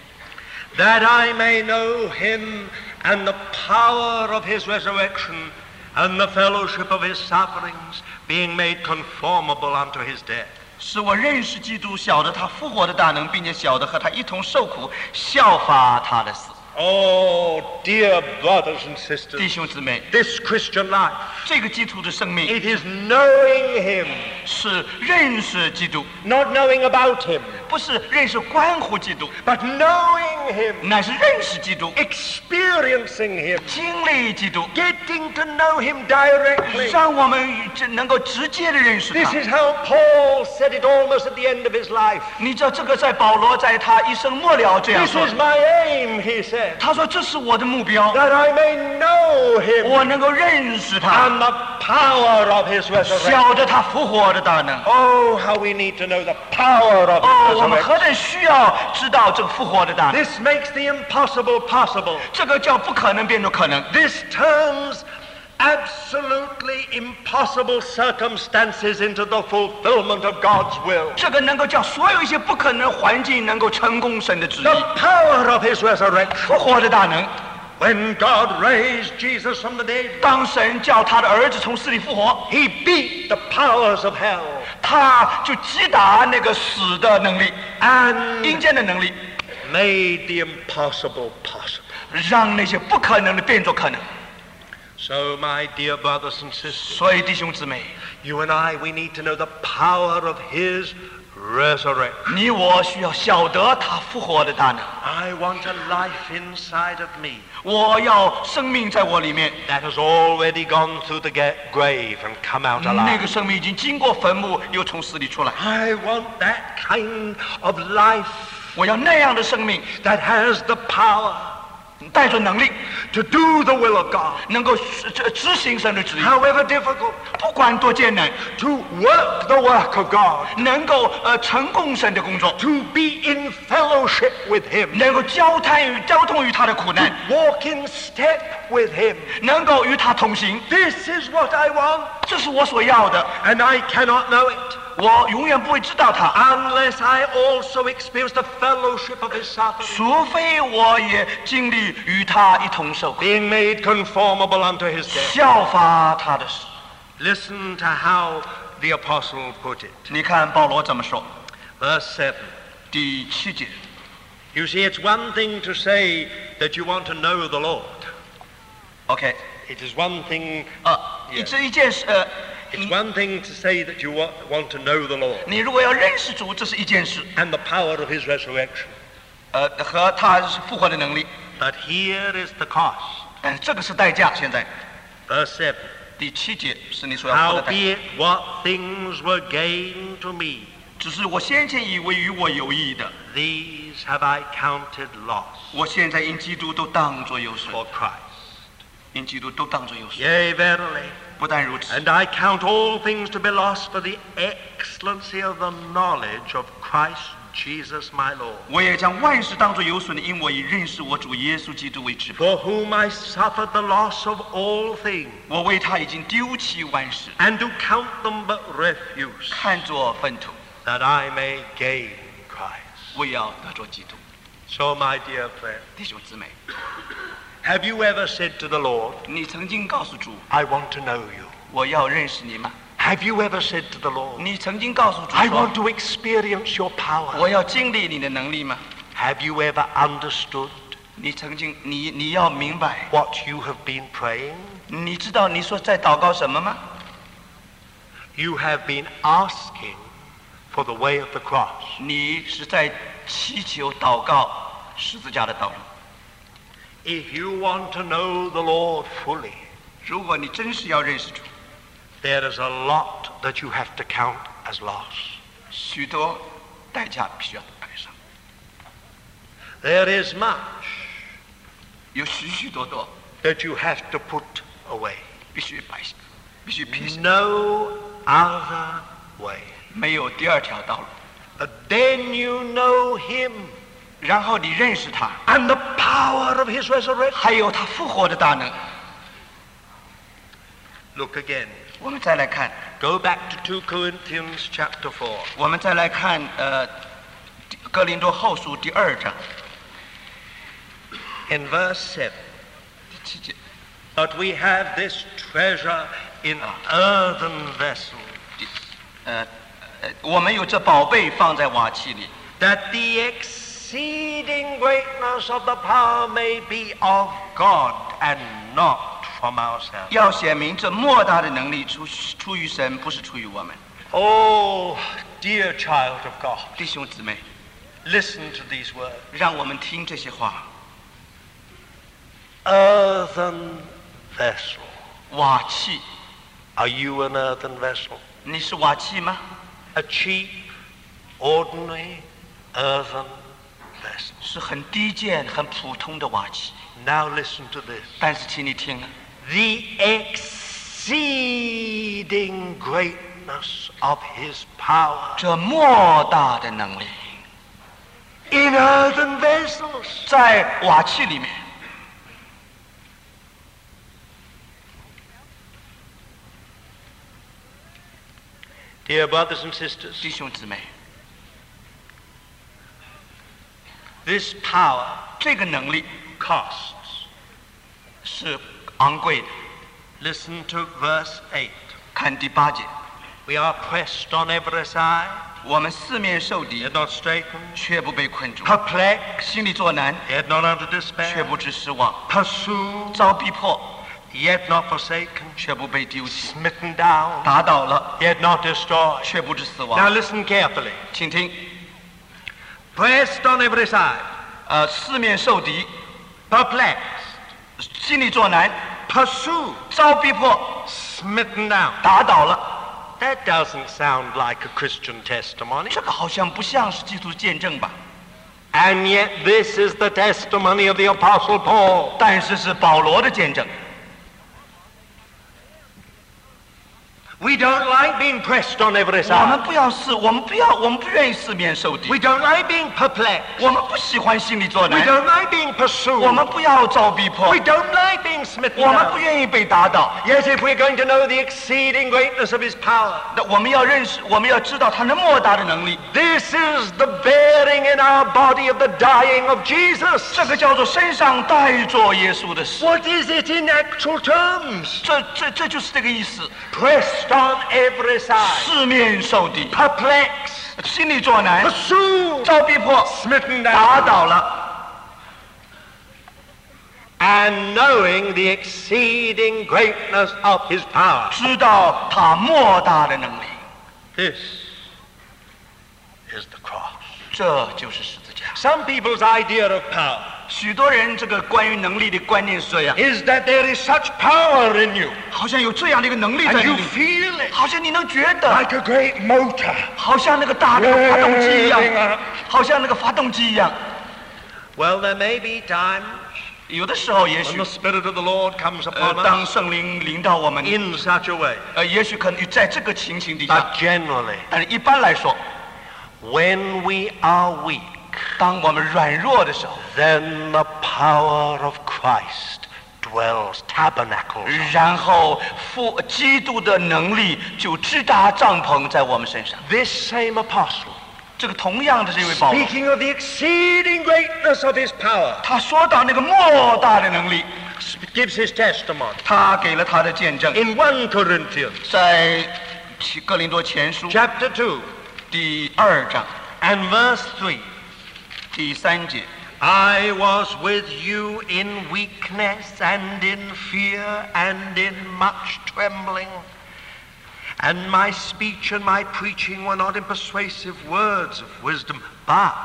That I may know him and the power of his resurrection and the fellowship of his sufferings, being made conformable unto his death. 使我认识基督，晓得他复活的大能，并且晓得和他一同受苦，效法他的死。 Oh, dear brothers and sisters, 弟兄姊妹， this Christian life, 这个基督的生命 it is knowing him, 是认识基督， not knowing about him, 不是认识关乎基督， but knowing him, 乃是认识基督， experiencing him, 经历基督， getting to know him directly. 让我们能够直接的认识 This 他。 is how Paul said it almost at the end of his life. 你知道这个在保罗在他一生末了这样 This 说 is，my aim, he said, 他说这是我的目标， that I may know him 我能够认识他， and the power of his resurrection. 晓得他复活的大能。 Oh, how we need to know the power of 哦， his 我们 resurrection. 何等需要知道这个复活的大能， This makes the impossible possible. 这个叫不可能变成可能， This turns absolutely impossible circumstances into the fulfillment of God's will. 这个能够叫所有一些不可能的环境能够成功神的旨 The 意。 power of his resurrection. 复活的大能， When God raised Jesus from the dead, 当神叫他的儿子从死里复活， he beat the powers of hell 他就击打那个死的能力、 and 阴间的能力， made the impossible possible. 让那些不可能的变作可能。 So, my dear brothers and sisters, 所以弟兄姊妹， you and I, we need to know the power of his resurrection. 你我需要晓得他复活的大能。 I want a life inside of me 我要生命在我里面， that has already gone through the grave and come out 那 alive. 个生命已经经过坟墓，又从死里出来。 I want that kind of life 我要那样的生命， that has the power 带着能力， to do the will of God, 能够执行神的旨意， however difficult, 不管多艰难， to work the work of God, 能够成功神的工作， to be in fellowship with him, 能够交通于他的苦难， walk in step with him. 能够与他同行。 This is what I want, 这是我所要的， and I cannot know it 我永远不会知道他， unless I also experience the fellowship of his suffering, 除非我也经历与他一同受苦， being made conformable unto his death. 效法他的死。 Listen to how the apostle put it. 你看保罗怎么说？ Verse 7. 第7节， You see, it's one thing to say that you want to know the Lord. OK， It is one thing, 这一件事， it's one thing to say that you want to know the Lord 你如果要认识主，这是一件事， and the power of his resurrection. 和他复活的能力， But here is the cost. 这个是代价。现在 Verse 7. 第7节是你所要付的代价。 Howbeit what things were gain to me, 只是我先前以为与我有益的， these have I counted loss 我现在因基督都当作有损， for Christ. 因基督都当作有损。 Yea, verily. 不但如此， And I count all things to be lost for the excellency of the knowledge of Christ Jesus my Lord, 我也将万事当作有损的，因我以认识我主耶稣基督为至宝。 for whom I suffered the loss of all things, 我为他已经丢弃万事， and do count them but refuse, 看作粪土， that I may gain Christ. 为要得着基督。 So, my dear friend, 弟兄姊妹， have you ever said to the Lord, 你曾经告诉主， I want to know you? 我要认识你吗？ Have you ever said to the Lord, 你曾经告诉主 I 说 want，to experience your power? 我要经历你的能力吗？ Have you ever understood 你曾经，你要明白， what you have been praying? 你知道你说在祷告什么吗？ You have been asking for the way of the cross. 你是在祈求祷告十字架的道路。 If you want to know the Lord fully, 如果你真是要认识主， there is a lot that you have to count as loss. 许多代价必须要摆上， There is much 有许多 that you have to put away. 必须摆下，必须撇下， No other way. 没有第二条道路。 Then you know him 然后你认识他， and the power of his resurrection. 还有他复活的大能。 Look again. 我们再来看， Go back to 2 Corinthians chapter 4. 我们再来看哥林多后书第2章 In verse 7. 第7节。 But we have this treasure in earthen vessels, 我们有这宝贝放在瓦器里， that the exceeding greatness of the power may be of God and not from ourselves. 要显明这莫大的能力出于神，不是出于我们。 Oh, dear child of God, 弟兄姊妹， listen to these words. 让我们听这些话。 Earthen vessel. 瓦器， Are you an earthen vessel? 你是瓦器吗？ A cheap, ordinary, earthen vessel. 是很低贱、很普通的瓦器。 Now listen to this. 但是请你听， The exceeding greatness of his power 这莫大的能力 in earthen vessels. 在瓦器里面。 Dear brothers and sisters, 弟兄姊妹， this power 这个能力 costs. 是昂贵的。 Listen to verse 8. 看第8节， We are pressed on every side, 我们四面受敌 yet，not straitened, 却不被困住； perplexed, 心里作难， yet not under 却 despair, 不致失望； pursued, 遭逼迫， yet not forsaken, 却不被丢弃； smitten down, 打倒了， yet not destroyed. 却不致死 Now 亡。 listen carefully. 请听， Pressed on every side, 四面受敌， perplexed, 心里作难， pursued, 遭逼迫， smitten down. 打倒了。 That doesn't sound like a Christian testimony. 这个好像不像是基督见证吧？ And yet this is the testimony of the Apostle Paul. 但是是保罗的见证。 We don't like being pressed on every 我们 side. 我们不愿意四面受敌， We don't like being perplexed. 我们不喜欢心里作 We 难， don't like being 我 pursued. 们不要遭逼迫， We don't like being smitten 我们不 down. 愿意被打倒。 Yet if we're going to know the exceeding greatness of his power, 那我们要认识，我们要知道他那莫大的能力。 this is the bearing in our body of the dying of Jesus. 这个叫做身上带着耶稣的死， What is it in actual terms? 这就是这个意思。 Pressed on every side, 四面受敌， perplexed, 心里作难， pursued, 遭逼迫， smitten 打 down, 倒了， and knowing the exceeding greatness of his power. 知道他莫大的能力。 This is the cross. 这就是十字架。 Some people's idea of power 许多人这个关于能力的观念是这样， is that there is such power in you, 好像有这样的一个能力在 and 你 you 里， feel it 好像你能觉得， like a great motor. 好像那个大的发动机一 Revving 样 up.， 好像那个发动机一样。 Well, there may be times 有的时候也 when 许 the Spirit of the Lord comes upon us 当圣灵领导我们， in such a way. 也许可能在这个情形底下， But generally, 但是一般来说， when we are weak, 当我们软弱的时候， then the power of Christ dwells, tabernacles. 然后基督的能力就支搭帐篷在我们身上。 This same apostle, 这个同样的这位保罗， speaking of the exceeding greatness of his power, 他说到那个莫大的能力， gives his testimony. 他给了他的见证， In 1 Corinthians 在哥林多前书 chapter 2 第2章 and verse 3, 第3节。 I was with you in weakness and in fear and in much trembling. And my speech and my preaching were not in persuasive words of wisdom, but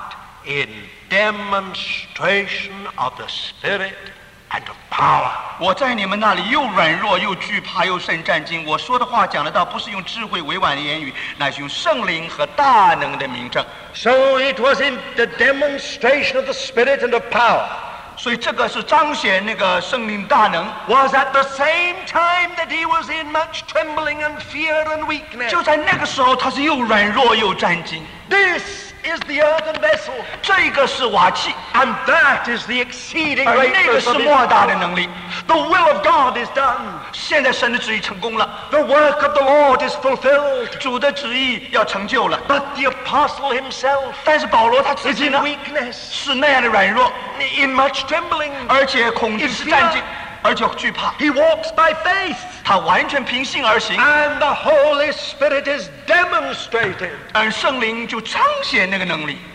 in demonstration of the Spirit and of power. 我在你们那里又软弱又惧怕又甚战惊。我说的话讲的道，不是用智慧委婉的言语，乃是用圣灵和大能的明证。 So it was in the demonstration of the Spirit and of power. 所以这个是彰显那个圣灵大能。 Was at the same time that he was in much trembling and fear and weakness. 就在那个时候，他是又软弱又战惊。 This is the earthen vessel, 这个是瓦器， and that is the exceeding 而那个 greatness 是 of his 莫大的 power. 能力。 The will of God is done. 现在神的旨意成功了， The work of the Lord is fulfilled. 主的旨意要成就了。 But the apostle himself 但是保罗他自 is 己 in 呢， weakness, 是那样的软弱， in much trembling. 而且恐惧是战惊，而且惧怕。 He walks by faith, 他完全凭信而行， and the Holy Spirit is demonstrated. 而圣灵就彰显那个能力。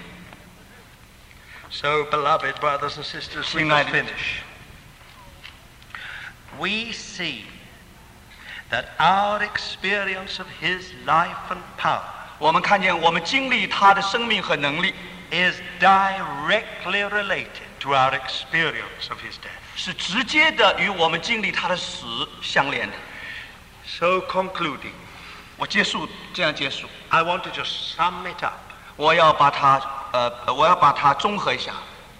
So, beloved brothers and sisters, we 亲爱 must 的 finish. We see that our experience of his life and power 我们看见，我们经历他的生命和能力， is directly related to our experience of his death. 是直接的与我们经历他的死相连的。 So, concluding, 我这样结束， I want to just sum it up. 我要把它综合一下。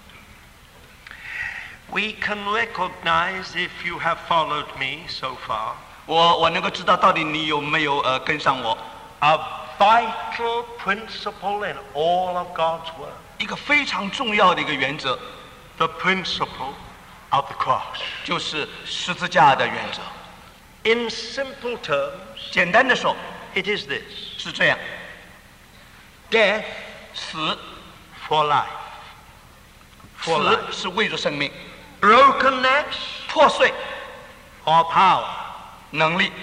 We can recognize, if you have followed me so far, 我能够知道到底你有没有跟上我。 a vital principle in all of God's word, 一个非常重要的一个原则， the principle of the cross. 就是十字架的原则。 In simple terms, 简单的说， it is this: 是这样： death 死 for life. For 死 life. 是为着生命， Brokenness 破碎 or power. 能力，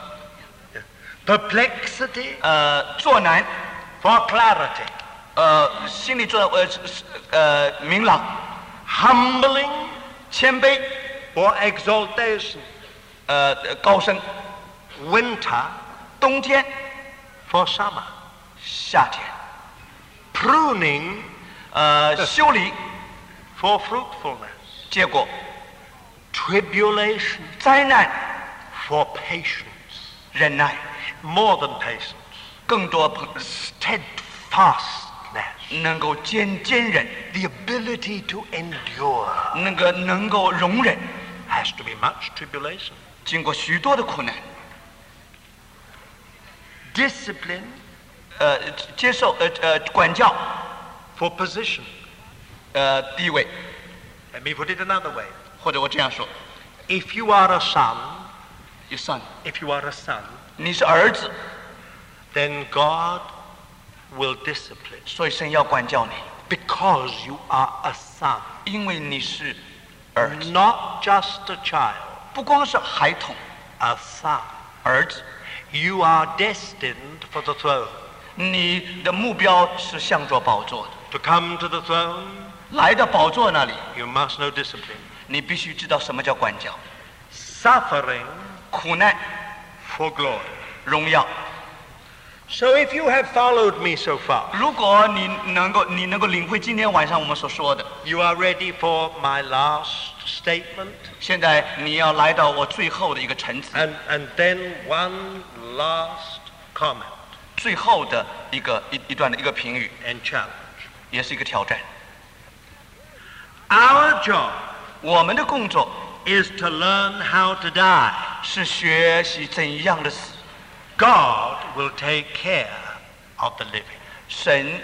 Perplexity 作难， for clarity. 心里做明朗， Humbling 谦卑， for exaltation. 高升， Winter 冬天， for summer. 夏天， Pruning 修理， for fruitfulness. 结果， Tribulation 灾难， for patience. 忍耐， More than patience. 更多 Steadfastness. 能够坚忍， The ability to endure. 能够容忍， Has to be much tribulation. 经过许多的苦难， Discipline 接受管教， for position. 地位， Let me put it another way. 或者我这样说 If you are a son, ，you son， if you are a son, 你是儿子， then God will discipline 所以神要管教你， because you are a son, 因为你是儿子， not just a child, 不光是孩童， a son. 儿子， You are destined for the throne. 你的目标是向着宝座的， To come to the throne, 来到宝座那里， you must know discipline. 你必须知道什么叫管教， Suffering 苦难、 for glory. 荣耀。 So if you have followed me so far, 如果你能够领会今天晚上我们所说的， you are ready for my last statement. 现在你要来到我最后的一个陈词， And then one last comment 最后的一段的一个评语， and challenge. 也是一个挑战。 Our job 我们的工作 is to learn how to die. 是学习怎样的死， God will take care of the living. 神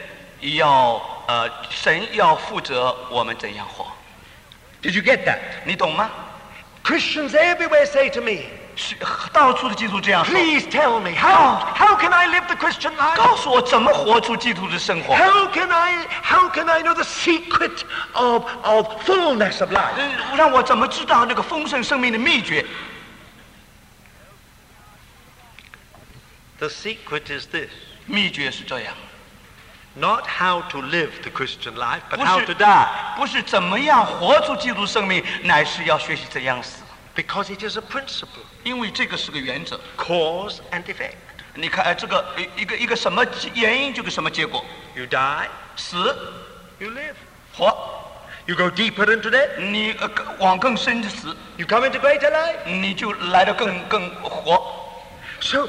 要负责我们怎样活， Did you get that? 你懂吗？ Christians everywhere say to me, 是到处的基督徒这样说， please tell me, how can I live the Christian life? 告诉我怎么活出基督的生活， How can I know the secret of fullness of life? 让我怎么知道那个丰盛生命的秘诀？ The secret is this. 秘诀是这样， Not how to live the Christian life, but 不 how 是 to die. 不是怎么样活出基督生命，乃是要学习怎样死， Because it is a principle, 因为这个是个原则。 cause and effect. 你看，这个一个什么原因就个什么结果， You die, 死 you live. 活。 You go deeper into that, 你往更深的死， you come into greater life. 你就来得更活。 So,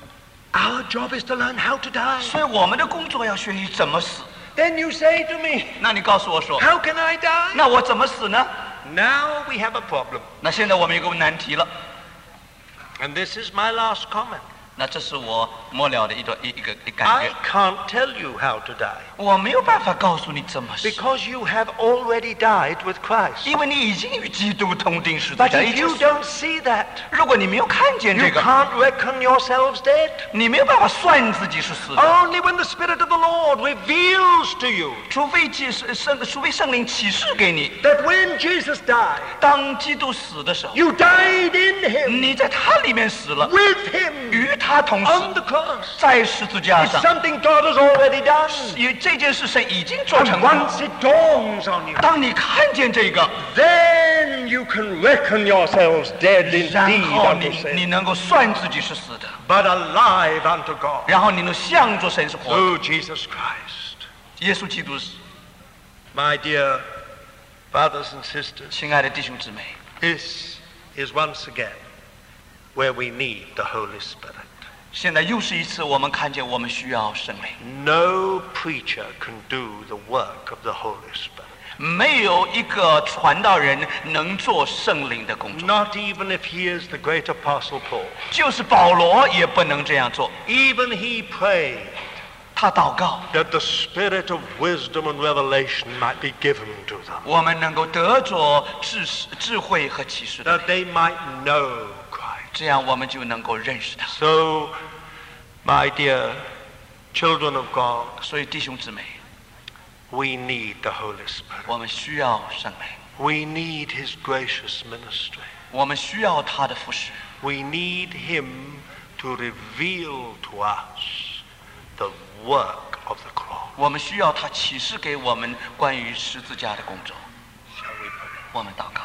our job is to learn how to die. 所以我们的工作要学习怎么死。 Then you say to me, 那你告诉我说， how can I die? 那我怎么死呢？ Now we have a problem. 那现在我们有个难题了。 And this is my last comment. 那这是我末了的一个感 I 觉。 can't tell you how to die 我没有办法告诉你怎么死， because you have already died with Christ. 因为你已经与基督同定十字 But 架。 if you don't see that, 如果你没有看见 you 这个， can't reckon yourselves dead. 你没有办法算自己是死的。 Only when the Spirit of the Lord reveals to you 除非圣灵启示给你， that when Jesus died, 当基督死的时候， you died in Him, 你在他里面死了， with Him, 与他同 on 死， the cross. 在十字架 It's 上。 something God has already done. 因为这件事神已经做 And 成了。 once it dawns on you, 当你看见这个， then you can reckon yourselves dead 然 indeed 后 unto 你 sin, 能够算自己是死的， but alive unto God 然后你能向着神是活的。 through Jesus Christ. 耶稣基督， My dear brothers and sisters, 亲爱的弟兄姊妹， this is once again where we need the Holy Spirit. 现在又是一次我们看见我们需要圣灵。 No preacher can do the work of the Holy Spirit. 没有一个传道人能做圣灵的工作， Not even if he is the great apostle Paul. 就是保罗也不能这样做。 Even he prayed 他祷告， that the spirit of wisdom and revelation might be given to them, 我们能够得着智慧和启示的 that they might know Christ. 这样我们就能够认识他。 So, my dear children of God, 所以弟兄姊妹， we need the Holy Spirit. 我们需要圣灵， We need his gracious ministry. 我们需要他的服侍， We need him to reveal to us the work of the cross. 我们需要他启示给我们关于十字架的工作。 Shall we pray? 我们祷告。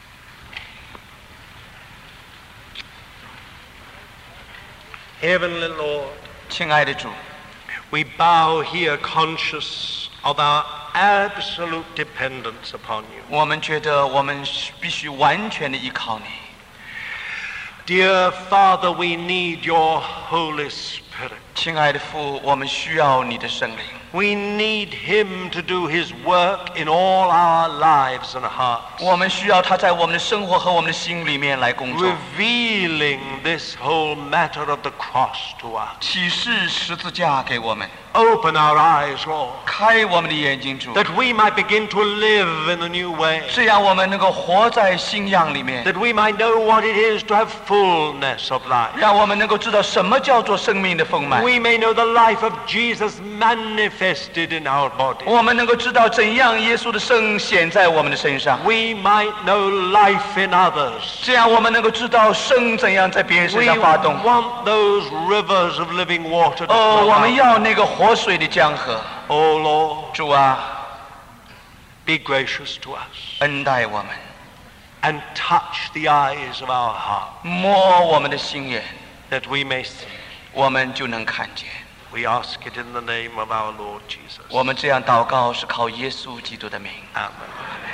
Heavenly Lord, 亲爱的主， we bow here conscious of our absolute dependence upon you. 我们觉得我们必须完全的依靠你。 Dear Father, we need your Holy Spirit. 亲爱的父，我们需要你的圣灵， We need him to do his work in all our lives and hearts, 我们需要他在我们的生活和我们的心里面来工作， revealing this whole matter of the cross to us. 启示十字架给我们， Open our eyes, Lord, 开我们的眼睛，主， that we might begin to live in a new way, 这样我们能够活在信仰里面， that we might know what it is to have fullness of life. 让我们能够知道什么叫做生命的丰满， We may know the life of Jesus manifested in our body. 我们能够知道怎样耶稣的生显在我们的身上， We might know life in others. 这样我们能够知道生怎样在别人身 We 上发动。 want those rivers of living water to 哦， flow 我们 out. 要那个活水的江河。 Oh Lord, 主啊， be gracious to us 恩待我们， and touch the eyes of our heart, 摸我们的心眼， that we may see. 我们就能看见。 We ask it in the name of our Lord Jesus. 我们这样祷告是靠耶稣基督的名。 Amen.